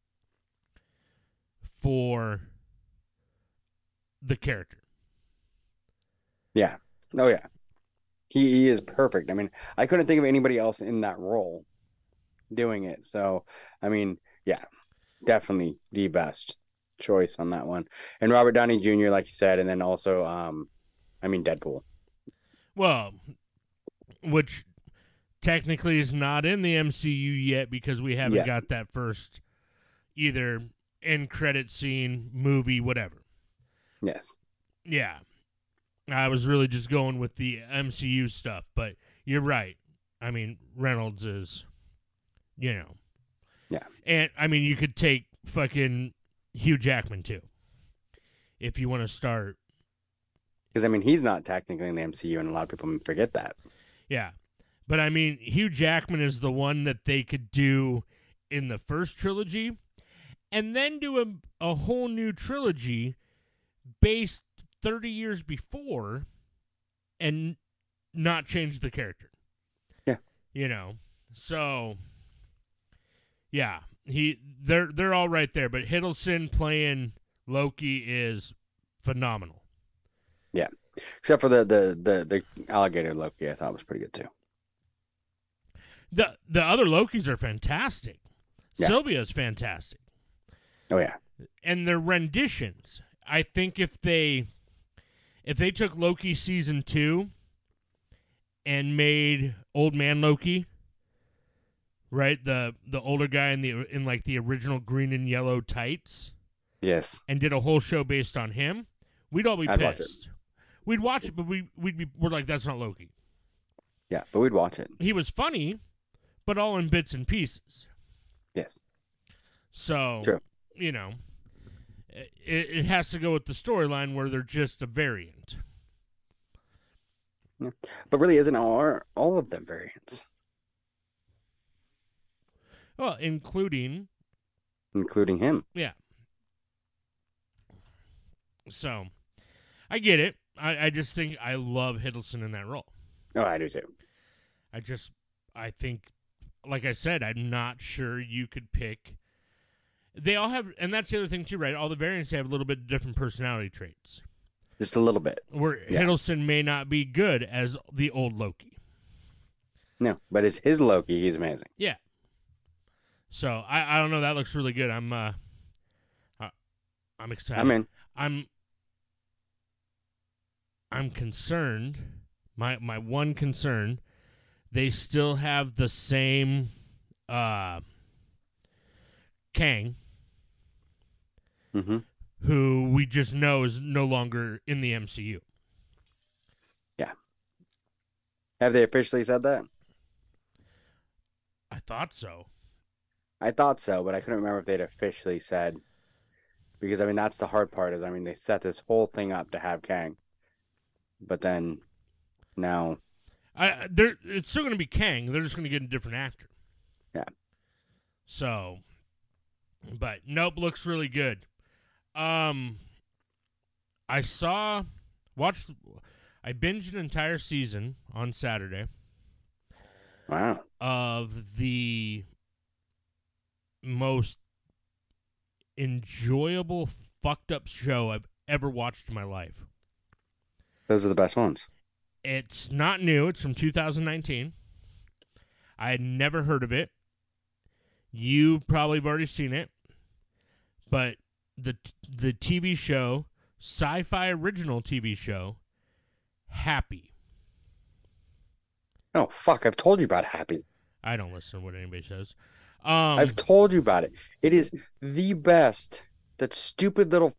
C: for the character.
D: Yeah. Oh, yeah. He, he is perfect. I mean, I couldn't think of anybody else in that role doing it. So, I mean, yeah, definitely the best choice on that one. And Robert Downey Junior, like you said, and then also, um, I mean, Deadpool.
C: Well, which technically is not in the M C U yet because we haven't
D: Yeah.
C: got that first either end credit scene, movie, whatever.
D: Yes.
C: Yeah. I was really just going with the M C U stuff, but you're right. I mean, Reynolds is, you know.
D: Yeah.
C: And, I mean, you could take fucking Hugh Jackman, too, if you want to start.
D: Because, I mean, he's not technically in the M C U, and a lot of people forget that.
C: Yeah. But, I mean, Hugh Jackman is the one that they could do in the first trilogy and then do a, a whole new trilogy based thirty years before and not change the character.
D: Yeah.
C: You know. So yeah, he they're they're all right there, but Hiddleston playing Loki is phenomenal.
D: Yeah. Except for the the the, the alligator Loki, I thought was pretty good too.
C: The the other Lokis are fantastic.
D: Yeah.
C: Sylvia's fantastic.
D: Oh yeah.
C: And their renditions. I think if they if they took Loki season two and made Old Man Loki, right, the the older guy in the in like the original green and yellow tights,
D: Yes.
C: and did a whole show based on him, we'd all be
D: I'd watch it.
C: pissed. We'd watch it, but we we'd be we're like, that's not Loki.
D: Yeah, but we'd watch it.
C: He was funny, but all in bits and pieces.
D: Yes.
C: So,
D: True.
C: you know, it, it has to go with the storyline where they're just a variant.
D: Yeah. But really, isn't all all of them variants,
C: Well, including,
D: including him?
C: yeah. So, I get it. I, I just think I love Hiddleston in that role.
D: Oh, I do too.
C: I just, I think, like I said, I'm not sure you could pick. They all have, and that's the other thing too, right? All the variants have a little bit different personality traits.
D: Just a little bit.
C: Where
D: Yeah.
C: Hiddleston may not be good as the old Loki.
D: No, but it's his Loki. He's amazing.
C: Yeah. So I, I don't know. That looks really good. I'm uh, uh I'm excited.
D: I'm in.
C: I'm I'm concerned. My my one concern, they still have the same uh Kang,
D: Mm-hmm.
C: who we just know is no longer in the M C U.
D: Yeah. Have they officially said that?
C: I thought so.
D: I thought so, but I couldn't remember if they'd officially said. Because, I mean, that's the hard part is, I mean, they set this whole thing up to have Kang. But then, now...
C: I they're it's still going to be Kang. They're just going to get a different actor.
D: Yeah.
C: So, but nope, looks really good. Um, I saw, watched, I binged an entire season on Saturday
D: Wow.
C: of the most enjoyable fucked up show I've ever watched in my life.
D: Those are the best ones.
C: It's not new. It's from two thousand nineteen. I had never heard of it. You probably have already seen it. But the the T V show, sci-fi original T V show, Happy.
D: Oh, fuck. I've told you about Happy.
C: I don't listen to what anybody says. Um,
D: I've told you about it. It is the best. That stupid little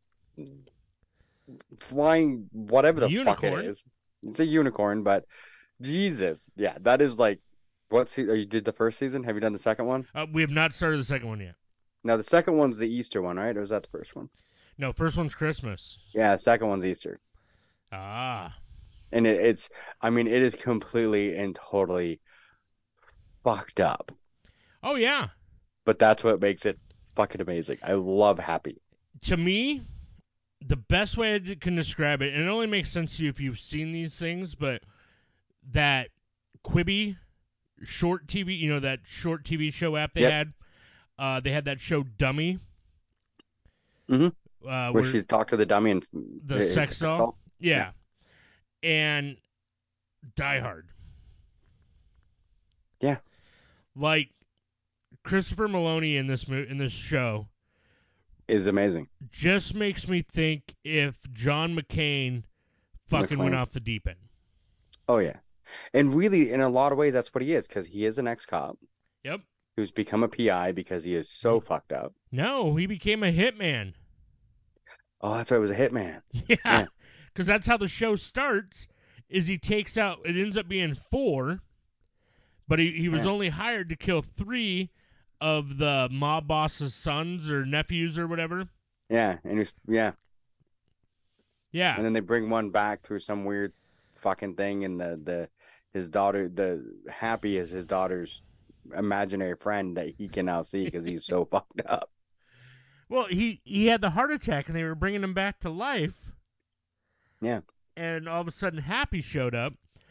D: flying whatever the fuck
C: Unicorn.
D: it is. It's a unicorn, but Jesus. Yeah, that is like, what se- you did the first season? Have you done the second one?
C: uh, we have not started the second one yet.
D: Now, the second one's the Easter one, right? Or was that the first one?
C: No, first one's Christmas.
D: Yeah, the second one's Easter.
C: Ah.
D: And it, it's, I mean, it is completely and totally fucked up.
C: Oh, yeah.
D: But that's what makes it fucking amazing. I love Happy.
C: To me, the best way I can describe it, and it only makes sense to you if you've seen these things, but that Quibi short T V, you know, that short T V show app they
D: Yep.
C: had, uh, they had that show Dummy.
D: Mhm.
C: Uh,
D: Where
C: where
D: she talked to the dummy and
C: the
D: his
C: sex doll. Yeah. And Die Hard.
D: Yeah.
C: Like Christopher Maloney in this mo- in this show
D: Is amazing.
C: just makes me think if John McCain fucking went
D: McClane.
C: off the deep end.
D: Oh, yeah. And really, in a lot of ways, that's what he is, because he is an ex-cop
C: Yep.
D: who's become a P I because he is so fucked up.
C: No, he became a hitman.
D: Oh, that's right. It was a hitman.
C: Yeah.
D: Yeah.
C: Because that's how the show starts, is he takes out, it ends up being four, but he, he was
D: Yeah.
C: only hired to kill three of the mob boss's sons or nephews or whatever.
D: Yeah. And he's, yeah.
C: Yeah.
D: And then they bring one back through some weird fucking thing, and the, the his daughter, the Happy is his daughter's imaginary friend that he can now see because he's so fucked up.
C: Well, he, he had the heart attack and they were bringing him back to life.
D: Yeah.
C: And all of a sudden Happy showed up.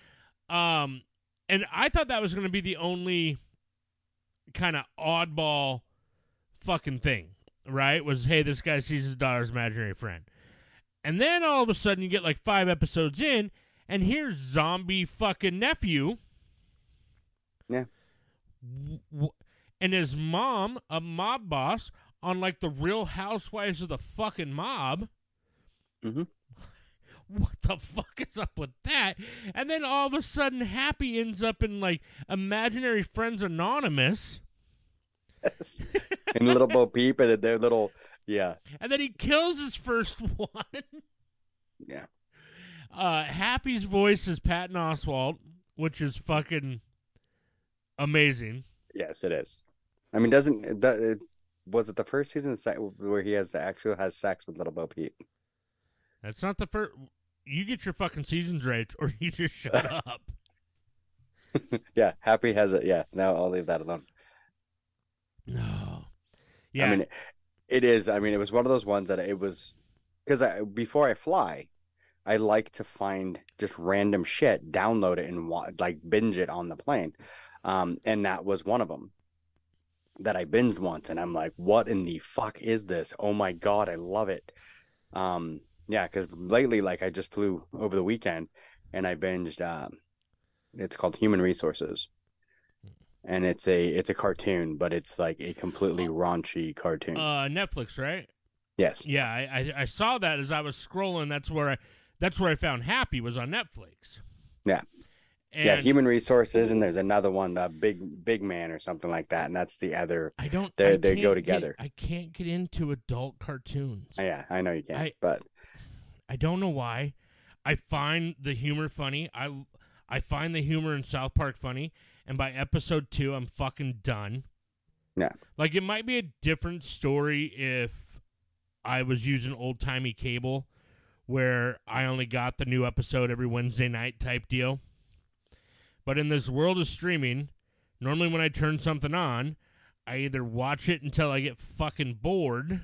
C: Um, and I thought that was going to be the only kind of oddball fucking thing, right? Was, hey, this guy sees his daughter's imaginary friend. And then all of a sudden you get like five episodes in, and here's zombie fucking nephew.
D: Yeah.
C: W- w- and his mom, a mob boss, on like the Real Housewives of the fucking mob.
D: Mm-hmm.
C: What the fuck is up with that? And then all of a sudden, Happy ends up in like Imaginary Friends Anonymous.
D: Yes. And Little Bo Peep and their little, yeah.
C: And then he kills his first one.
D: Yeah.
C: Uh, Happy's voice is Patton Oswalt, which is fucking amazing.
D: Yes, it is. I mean, doesn't it, it was it the first season where he has the actual has sex with Little Bo Peep?
C: That's not the first. You get your fucking seasons right, or you just shut up.
D: Yeah, Happy has it. Yeah, now I'll leave that alone.
C: No. Yeah.
D: I mean, it is. I mean, it was one of those ones that it was because I, before I fly, I like to find just random shit, download it, and wa- like binge it on the plane. Um, and that was one of them that I binged once, and I'm like, "What in the fuck is this? Oh my god, I love it!" Um, yeah, because lately, like, I just flew over the weekend, and I binged. Uh, it's called Human Resources. And it's a it's a cartoon, but it's like a completely raunchy cartoon.
C: Uh, Netflix, right?
D: Yes.
C: Yeah, I, I I saw that as I was scrolling. That's where I that's where I found Happy was on Netflix.
D: Yeah.
C: And
D: yeah, Human Resources, and there's another one, uh, Big Big Man or something like that, and that's the other.
C: I don't.
D: They
C: I
D: they go
C: can't
D: together.
C: Get, I can't get into adult cartoons.
D: Yeah, I know you can't,
C: I-
D: but
C: I don't know why. I find the humor funny. I I find the humor in South Park funny, and by episode two, I'm fucking done.
D: yeah,
C: Like, it might be a different story if I was using old-timey cable, where I only got the new episode every Wednesday night type deal. But in this world of streaming, normally when I turn something on, I either watch it until I get fucking bored,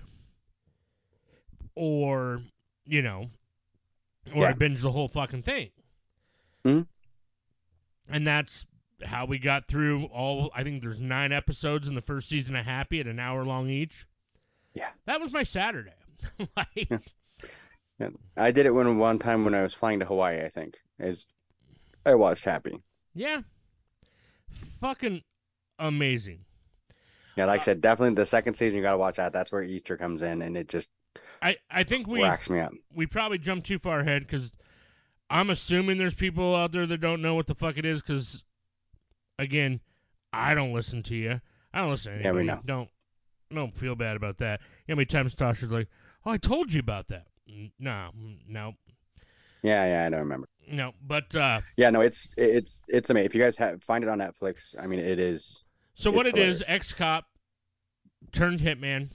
C: or, you know, or I
D: Yeah.
C: binge the whole fucking thing.
D: Mhm.
C: And that's how we got through all, I think there's nine episodes in the first season of Happy at an hour long each.
D: yeah.
C: That was my Saturday. like,
D: yeah. I did it when one time when I was flying to Hawaii. I think is I watched Happy.
C: yeah. Fucking amazing.
D: Yeah, like I said, definitely the second season you got to watch that. That's where Easter comes in, and it just
C: I, I think we
D: racks me up.
C: we probably jumped too far ahead because I'm assuming there's people out there that don't know what the fuck it is because, again, I don't listen to you. I don't listen to
D: Yeah, we
C: anybody.
D: know.
C: Don't, don't feel bad about that. You know how many times Tasha's like, oh, I told you about that. N- No, mm, no,
D: Yeah, yeah, I don't remember.
C: no. But, uh,
D: Yeah, no, it's it's it's amazing. If you guys have, find it on Netflix, I mean, it is.
C: so what
D: It's
C: it is,
D: hilarious.
C: ex-cop turned hitman,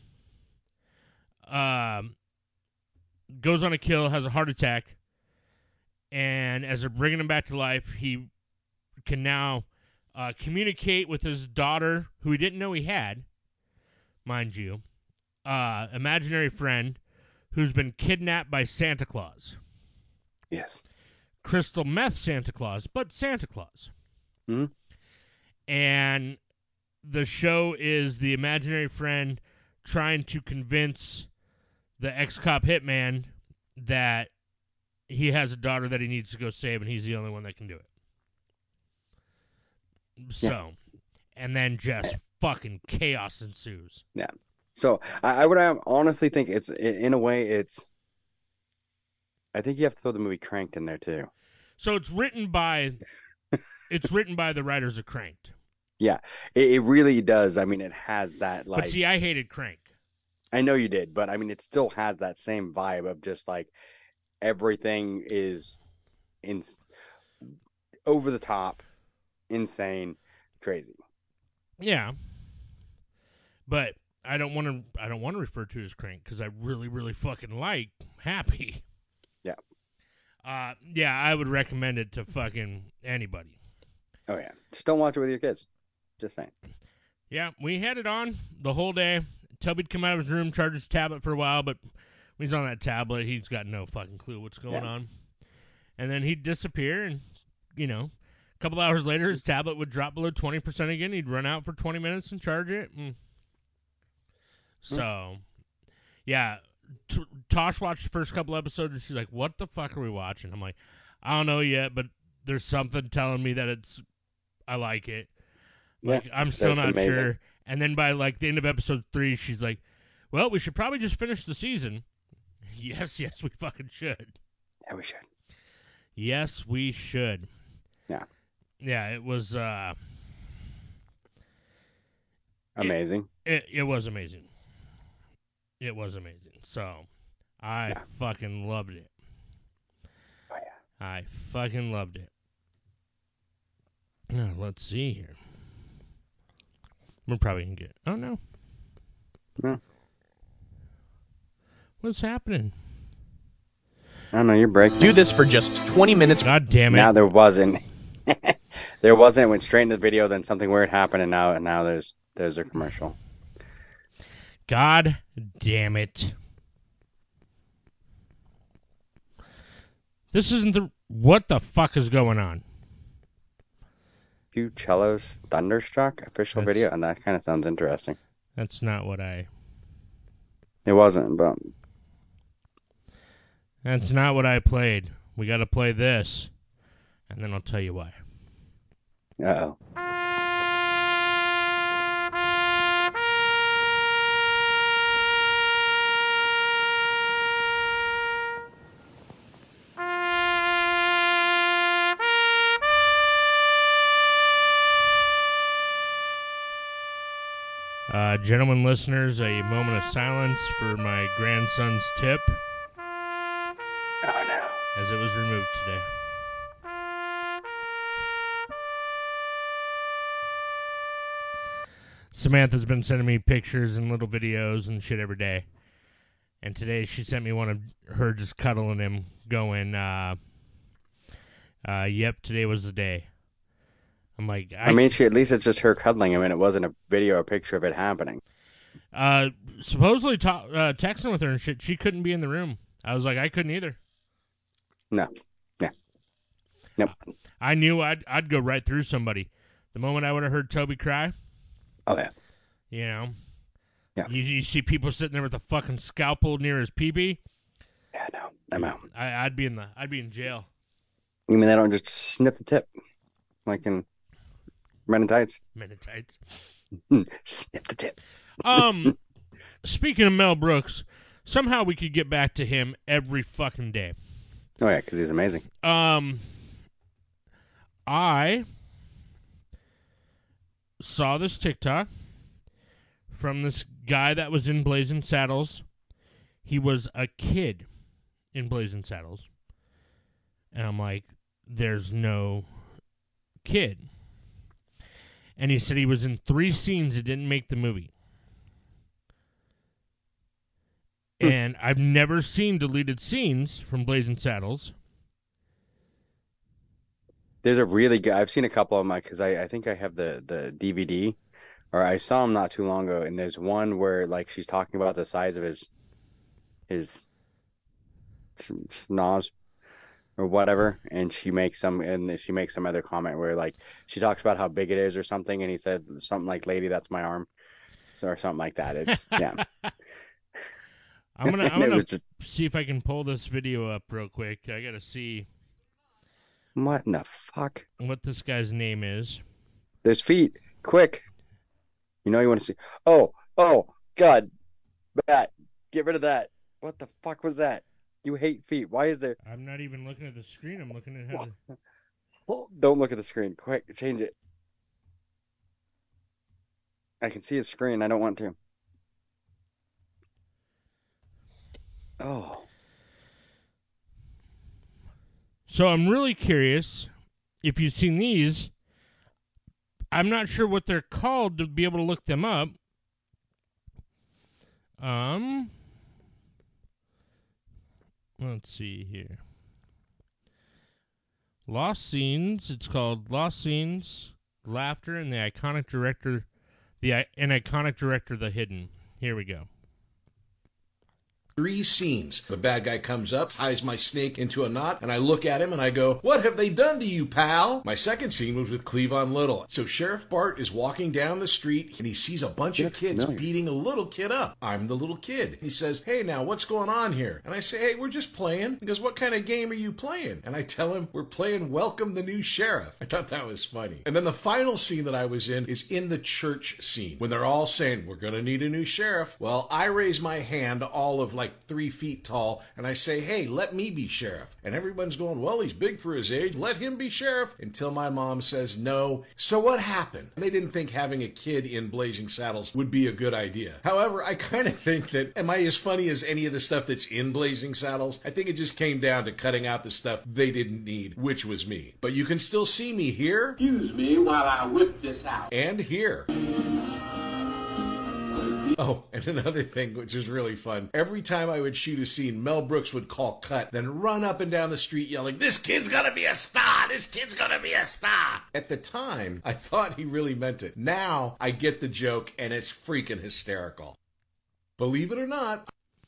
C: um, goes on a kill, has a heart attack, and as they're bringing him back to life, he can now uh, communicate with his daughter, who he didn't know he had, mind you, uh, imaginary friend, who's been kidnapped by Santa Claus.
D: Yes.
C: Crystal meth Santa Claus, but Santa Claus.
D: Mhm.
C: And the show is the imaginary friend trying to convince the ex-cop hitman that he has a daughter that he needs to go save, and he's the only one that can do it. So, and then just fucking chaos ensues.
D: Yeah. So I, I would um, honestly think it's i- in a way it's. I think you have to throw the movie Cranked in there too.
C: So it's written by, it's written by the writers of Cranked.
D: Yeah, it, it really does. I mean, it has that like.
C: But see, I hated Crank.
D: I know you did, but I mean, it still has that same vibe of just like everything is in over the top, insane, crazy.
C: Yeah, but I don't want to. I don't want to refer to it as Crank because I really, really fucking like Happy.
D: Yeah.
C: Uh, yeah, I would recommend it to fucking anybody.
D: Oh yeah, just don't watch it with your kids. Just saying.
C: Yeah, we had it on the whole day. Tubby'd come out of his room, charge his tablet for a while, but when he's on that tablet, he's got no fucking clue what's going
D: Yeah.
C: on. And then he'd disappear, and, you know, couple hours later, his tablet would drop below twenty percent again. He'd run out for twenty minutes and charge it. And so, yeah, T- Tosh watched the first couple episodes, and she's like, what the fuck are we watching? I'm like, I don't know yet, but there's something telling me that it's, I like it. Like,
D: Yeah,
C: I'm still
D: that's
C: not
D: amazing.
C: sure. And then by, like, the end of episode three, she's like, well, we should probably just finish the season. Yes, yes, we fucking should.
D: Yeah, we should.
C: Yes, we should.
D: Yeah.
C: Yeah, it was, uh...
D: Amazing.
C: It, it was amazing. It was amazing. So, I
D: Yeah.
C: fucking loved it.
D: Oh, yeah.
C: I fucking loved it. Now, let's see here. We're probably going to get... Oh, no.
D: No.
C: What's happening?
D: I don't know, you're breaking.
I: Do this for just twenty minutes.
C: God damn it.
D: Now there wasn't. There wasn't. It went straight into the video, then something weird happened, and now, and now there's there's a commercial.
C: God damn it. This isn't the... What the fuck is going on?
D: Few cellos, Thunderstruck official
C: That's-
D: video, and that kind of sounds interesting.
C: That's not what I...
D: It wasn't, but
C: That's not what I played. We got to play this, and then I'll tell you why.
D: uh oh.
C: Uh, gentlemen listeners, a moment of silence for my grandson's tip,
D: Oh no.
C: as it was removed today. Samantha's been sending me pictures and little videos and shit every day. And today she sent me one of her just cuddling him, going, uh, uh, yep, today was the day. I'm like, I,
D: I mean, she at least it's just her cuddling him, and it wasn't a video or picture of it happening.
C: uh, supposedly ta- uh, texting with her and shit, she couldn't be in the room. I was like, I couldn't either.
D: No. Yeah. Nope.
C: I knew I'd I'd go right through somebody. The moment I would have heard Toby cry,
D: Oh yeah.
C: you know,
D: Yeah.
C: you, you see people sitting there with a fucking scalpel near his pee-pee,
D: Yeah. No. I'm out.
C: I, I'd be in the I'd be in jail.
D: You mean they don't just snip the tip, like in Men in Tights?
C: Menitites.
D: Snip the tip.
C: Um, speaking of Mel Brooks, somehow we could get back to him every fucking day.
D: Oh yeah, because he's amazing.
C: Um, I saw this TikTok from this guy that was in Blazing Saddles. He was a kid in Blazing Saddles. And I'm like, there's no kid. And he said he was in three scenes that didn't make the movie. And I've never seen deleted scenes from Blazing Saddles.
D: There's a really good. I've seen a couple of them because I, I think I have the, the D V D, or I saw him not too long ago. And there's one where like she's talking about the size of his his schnoz or whatever, and she makes some and she makes some other comment where like she talks about how big it is or something, and he said something like, "Lady, that's my arm," so, or something like that. It's yeah.
C: I'm gonna, I'm
D: And it
C: gonna
D: was just-
C: see if I can pull this video up real quick. I gotta see
D: What in the fuck?
C: what this guy's name is.
D: There's feet. Quick. You know you want to see. Oh, oh, God. Bat. Get rid of that. What the fuck was that? You hate feet. Why is there?
C: I'm not even looking at the screen. I'm looking at how to...
D: Oh, don't look at the screen. Quick, change it. I can see his screen. I don't want to. Oh.
C: So I'm really curious if you've seen these. I'm not sure what they're called to be able to look them up. Um, let's see here. Lost Scenes. It's called Lost Scenes, Laughter, and the iconic director, the an iconic director, The Hidden. Here we go.
I: Three scenes. The bad guy comes up, ties my snake into a knot, and I look at him and I go, "What have they done to you, pal?" My second scene was with Cleavon Little. So Sheriff Bart is walking down the street and he sees a bunch of kids
D: familiar.
I: beating a little kid up. I'm the little kid. He says, "Hey, now, what's going on here?" And I say, "Hey, we're just playing." He goes, "What kind of game are you playing?" And I tell him, "We're playing Welcome the New Sheriff." I thought that was funny. And then the final scene that I was in is in the church scene when they're all saying, "We're going to need a new sheriff." Well, I raise my hand all of like three feet tall and I say, "Hey, let me be sheriff." And everyone's going, "Well, he's big for his age. Let him be sheriff," until my mom says no. So what happened? They didn't think having a kid in Blazing Saddles would be a good idea. However, I kind of think that, am I as funny as any of the stuff that's in Blazing Saddles? I think it just came down to cutting out the stuff they didn't need, which was me. But you can still see me here.
J: Excuse me while I whip this out.
I: And here. Oh, and another thing which is really fun. Every time I would shoot a scene, Mel Brooks would call cut, then run up and down the street yelling, "This kid's gonna be a star! This kid's gonna be a star!" At the time, I thought he really meant it. Now, I get the joke, and it's freaking hysterical. Believe it or not.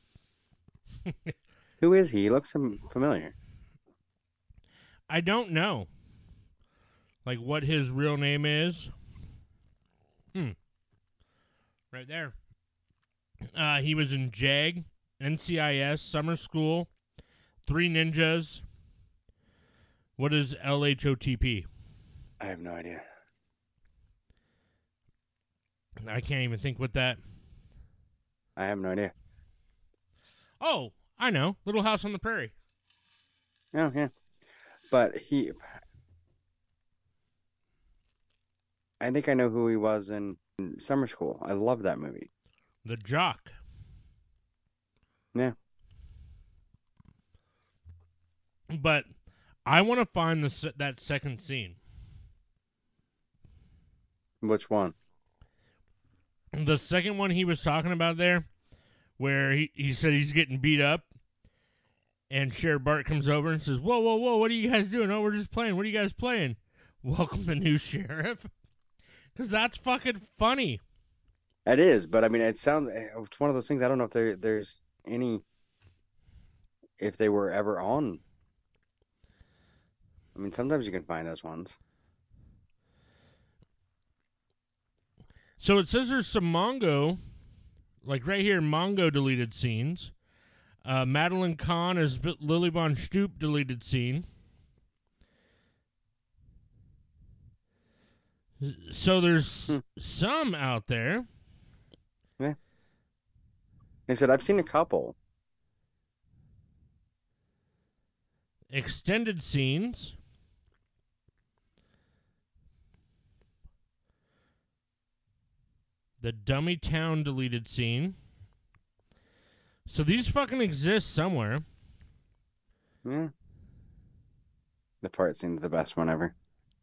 D: Who is he? He looks fam- familiar.
C: I don't know. Like what his real name is. Hmm. Right there. Uh, he was in JAG, N C I S, Summer School, Three Ninjas. What is L H O T P?
D: I have no idea.
C: I can't even think what that...
D: I have no idea.
C: Oh, I know. Little House on the Prairie.
D: Oh, yeah. But he... I think I know who he was in Summer School. I love that movie.
C: The Jock.
D: Yeah.
C: But I want to find the se- that second scene.
D: Which one?
C: The second one he was talking about there, where he, he said he's getting beat up, and Sheriff Bart comes over and says, "Whoa, whoa, whoa, what are you guys doing? Oh, we're just playing. What are you guys playing? Welcome the new sheriff." Because that's fucking funny.
D: It is, but I mean, it sounds, it's one of those things, I don't know if there there's any, if they were ever on. I mean, sometimes you can find those ones.
C: So it says there's some Mongo, like right here, Mongo deleted scenes. Uh, Madeline Kahn as v- Lily Von Stoop deleted scene. So there's hmm. some out there.
D: Yeah. I said, I've seen a couple.
C: Extended scenes. The Dummy Town deleted scene. So these fucking exist somewhere.
D: Yeah. The fart scene's the best one ever.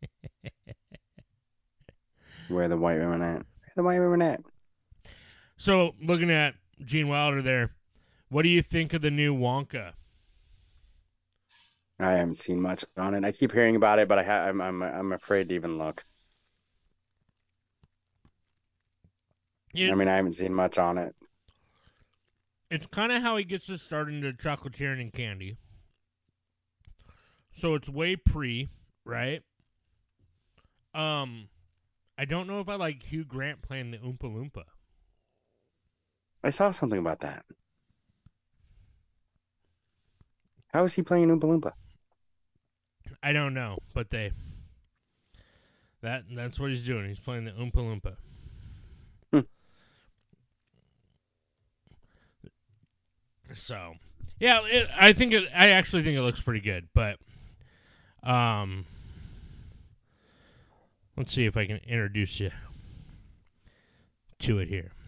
D: Where the white women at? Where the white women at?
C: So, looking at Gene Wilder there, what do you think of the new Wonka?
D: I haven't seen much on it. I keep hearing about it, but I ha- I'm I'm I'm afraid to even look. It, I mean, I haven't seen much on it.
C: It's kind of how he gets us started into chocolatiering and candy. So it's way pre, right? Um, I don't know if I like Hugh Grant playing the Oompa Loompa.
D: I saw something about that. How is he playing Oompa Loompa?
C: I don't know, but they that that's what he's doing. He's playing the Oompa Loompa.
D: Hmm.
C: So, yeah, it, I think it. I actually think it looks pretty good, but um, let's see if I can introduce you to it here.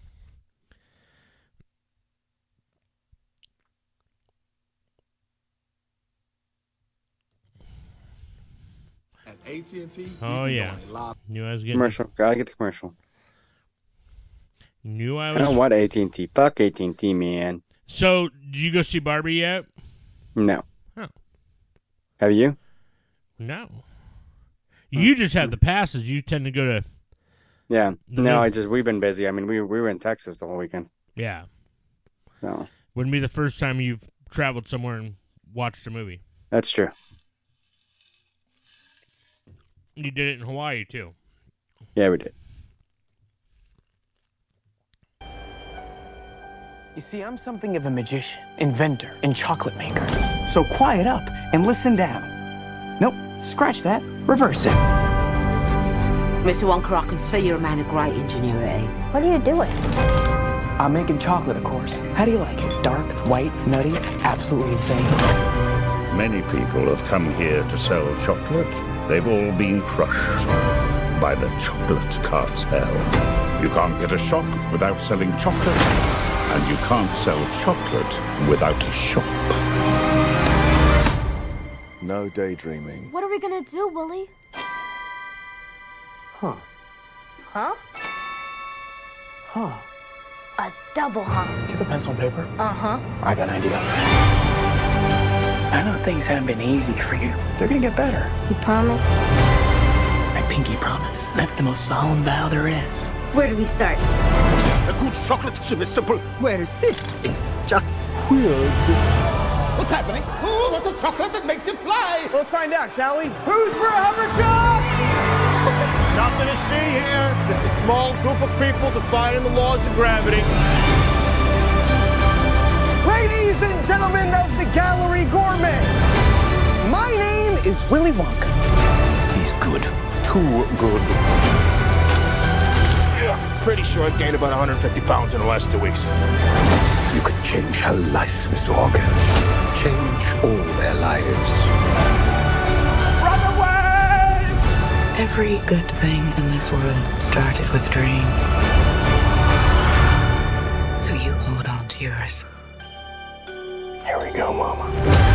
K: At A T and T,
C: oh yeah, knew I was getting
D: commercial. Gotta get the commercial.
C: Knew I was.
D: I don't want A T and T. Fuck A T and T, man.
C: So, did you go see Barbie yet?
D: No.
C: Oh.
D: Have you?
C: No. You just have the passes. You tend to go to.
D: Yeah.
C: The
D: no,
C: new...
D: I just we've been busy. I mean, we we were in Texas the whole weekend.
C: Yeah.
D: So.
C: wouldn't be the first time you've traveled somewhere and watched a movie.
D: That's true.
C: You did it in Hawaii, too.
D: Yeah, we did.
L: You see, I'm something of a magician, inventor, and chocolate maker. So quiet up and listen down. Nope, scratch that. Reverse it.
M: Mister Wonka, I can see you're a man of great ingenuity.
A: What are you doing?
L: I'm making chocolate, of course. How do you like it? Dark, white, nutty, absolutely insane.
N: Many people have come here to sell chocolate. They've all been crushed by the chocolate cartel. You can't get a shop without selling chocolate, and you can't sell chocolate without a shop.
K: No daydreaming.
A: What are we gonna do, Willie?
L: Huh.
A: Huh?
L: Huh.
A: A double huh.
L: Do you have a pencil and paper?
A: Uh-huh.
L: I got an idea. I know things haven't been easy for you. They're gonna get better.
A: You promise?
L: I pinky promise. That's the most solemn vow there is.
A: Where do we start?
O: A good chocolate chip is simple.
L: Where is this? It's just weird.
O: What's happening? Who wants a chocolate that makes you fly?
L: Let's find out, shall we?
O: Who's for a Hummerchuck? Nothing to see here. Just a small group of people defying the laws of gravity.
L: Ladies and gentlemen of the Gallery Gourmet, my name is Willy Wonka.
O: He's good. Too good. Pretty sure I've gained about one hundred fifty pounds in the last two weeks.
G: You could change her life, Mister Wonka. Change all their lives.
O: Run away!
P: Every good thing in this world started with a dream. So you hold on to yours.
L: Here we go, Mama.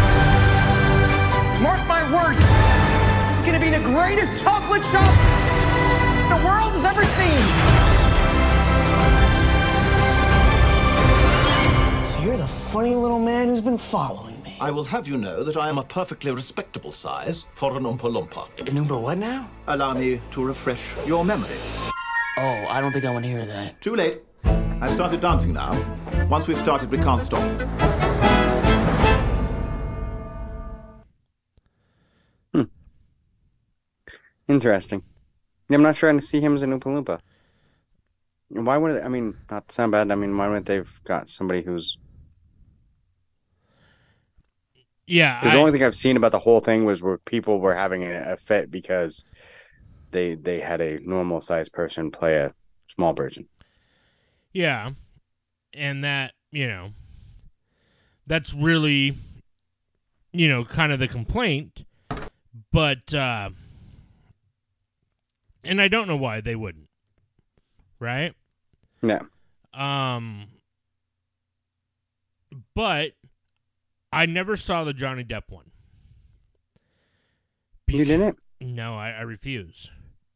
L: Mark my words. This is gonna be the greatest chocolate shop the world has ever seen. So you're the funny little man who's been following me.
Q: I will have you know that I am a perfectly respectable size for an Oompa Loompa.
L: An Oompa what now?
Q: Allow me to refresh your memory.
L: Oh, I don't think I want to hear that.
Q: Too late. I've started dancing now. Once we've started, we can't stop.
D: Hmm. Interesting. I'm not sure I see him as an Oompa Loompa. Why would it, I mean, not to sound bad, I mean, why wouldn't they've got somebody who's...
C: Yeah.
D: Because
C: I...
D: the only thing I've seen about the whole thing was where people were having a, a fit because they they had a normal-sized person play a small version.
C: Yeah. And that, you know, that's really, you know, kind of the complaint. But, uh, and I don't know why they wouldn't. Right?
D: Yeah.
C: Um, but I never saw the Johnny Depp one.
D: Beca- you didn't?
C: No, I, I refuse.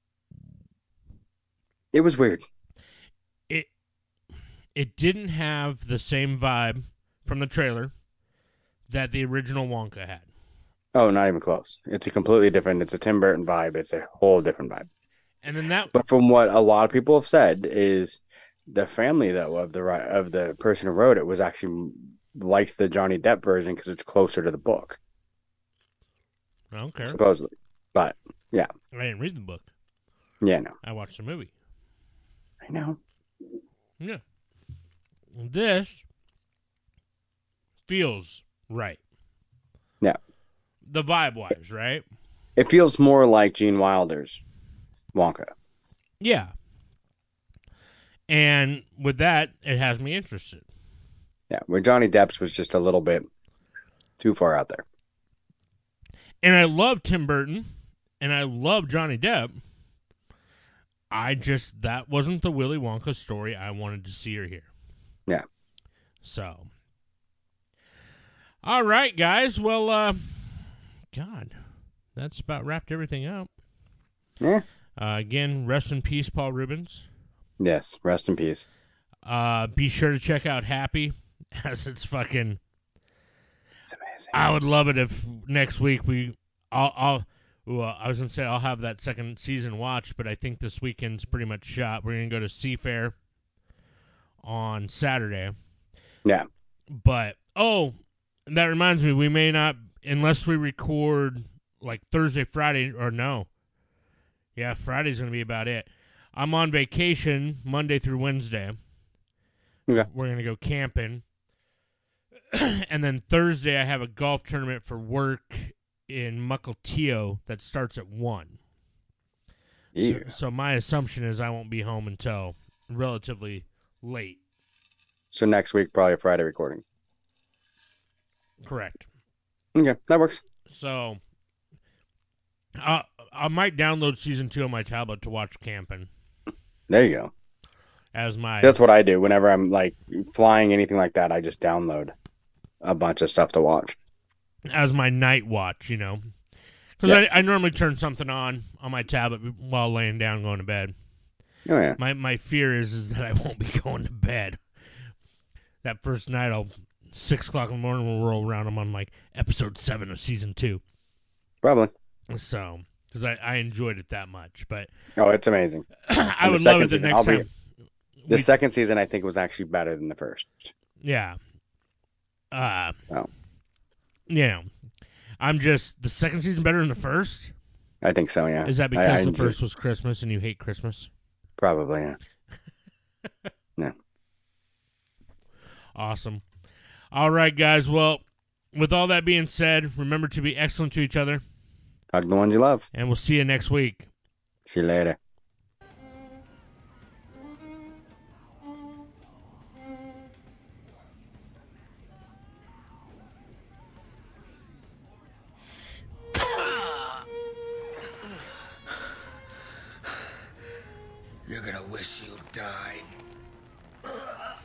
D: It was weird.
C: It it didn't have the same vibe from the trailer that the original Wonka had.
D: Oh, not even close. It's a completely different, it's a Tim Burton vibe. It's a whole different vibe.
C: And then that,
D: but from what a lot of people have said is the family though of the of the person who wrote it was actually liked the Johnny Depp version because it's closer to the book.
C: I don't care.
D: Supposedly, but yeah,
C: I didn't read the book.
D: Yeah, no,
C: I watched the movie.
D: I know.
C: Yeah, this feels right.
D: Yeah,
C: the vibe wise, right?
D: It feels more like Gene Wilder's Wonka.
C: Yeah. And with that, it has me interested.
D: Yeah, where Johnny Depp's was just a little bit too far out there.
C: And I love Tim Burton, and I love Johnny Depp. I just, that wasn't the Willy Wonka story I wanted to see or hear.
D: Yeah.
C: So. All right, guys. Well, uh, God, that's about wrapped everything up.
D: Yeah.
C: Uh, again, rest in peace, Paul Rubens.
D: Yes, rest in peace.
C: Uh, be sure to check out Happy, as it's fucking...
D: It's amazing.
C: I would love it if next week we... I'll, I'll well, I was going to say I'll have that second season watched, but I think this weekend's pretty much shot. We're going to go to Seafair on Saturday.
D: Yeah.
C: But, oh, that reminds me, we may not, unless we record like Thursday, Friday, or no. Yeah, Friday's going to be about it. I'm on vacation Monday through Wednesday.
D: Okay.
C: We're going to go camping. And then Thursday, I have a golf tournament for work in Mukilteo that starts at one.
D: Yeah.
C: So, so my assumption is I won't be home until relatively late.
D: So next week, probably a Friday recording.
C: Correct.
D: Okay, that works.
C: So uh, I might download season two on my tablet to watch camping.
D: There you go.
C: As my
D: That's what I do whenever I'm like flying, anything like that. I just download a bunch of stuff to watch.
C: As my night watch, you know. Because
D: Yep.
C: I, I normally turn something on on my tablet while laying down going to bed.
D: Oh, yeah.
C: My my fear is, is that I won't be going to bed. That first night, I'll six o'clock in the morning we'll roll around. I'm on like episode seven of season two.
D: Probably.
C: So, because I, I enjoyed it that much, but
D: Oh, it's amazing.
C: I
D: And
C: would
D: the
C: love
D: second
C: it the
D: season,
C: next
D: I'll be-
C: time.
D: The
C: we-
D: second season, I think, was actually better than the first.
C: Yeah. Uh,
D: Oh,
C: you know, I'm just the second season better than the first.
D: I think so. Yeah.
C: Is that
D: I-
C: because
D: I
C: the
D: enjoy-
C: first was Christmas and you hate Christmas?
D: Probably. Yeah. Yeah.
C: Awesome. All right, guys. Well, with all that being said, remember to be excellent to each other.
D: Hug the ones you love.
C: And we'll see you next week.
D: See you later.
R: You're gonna wish you died.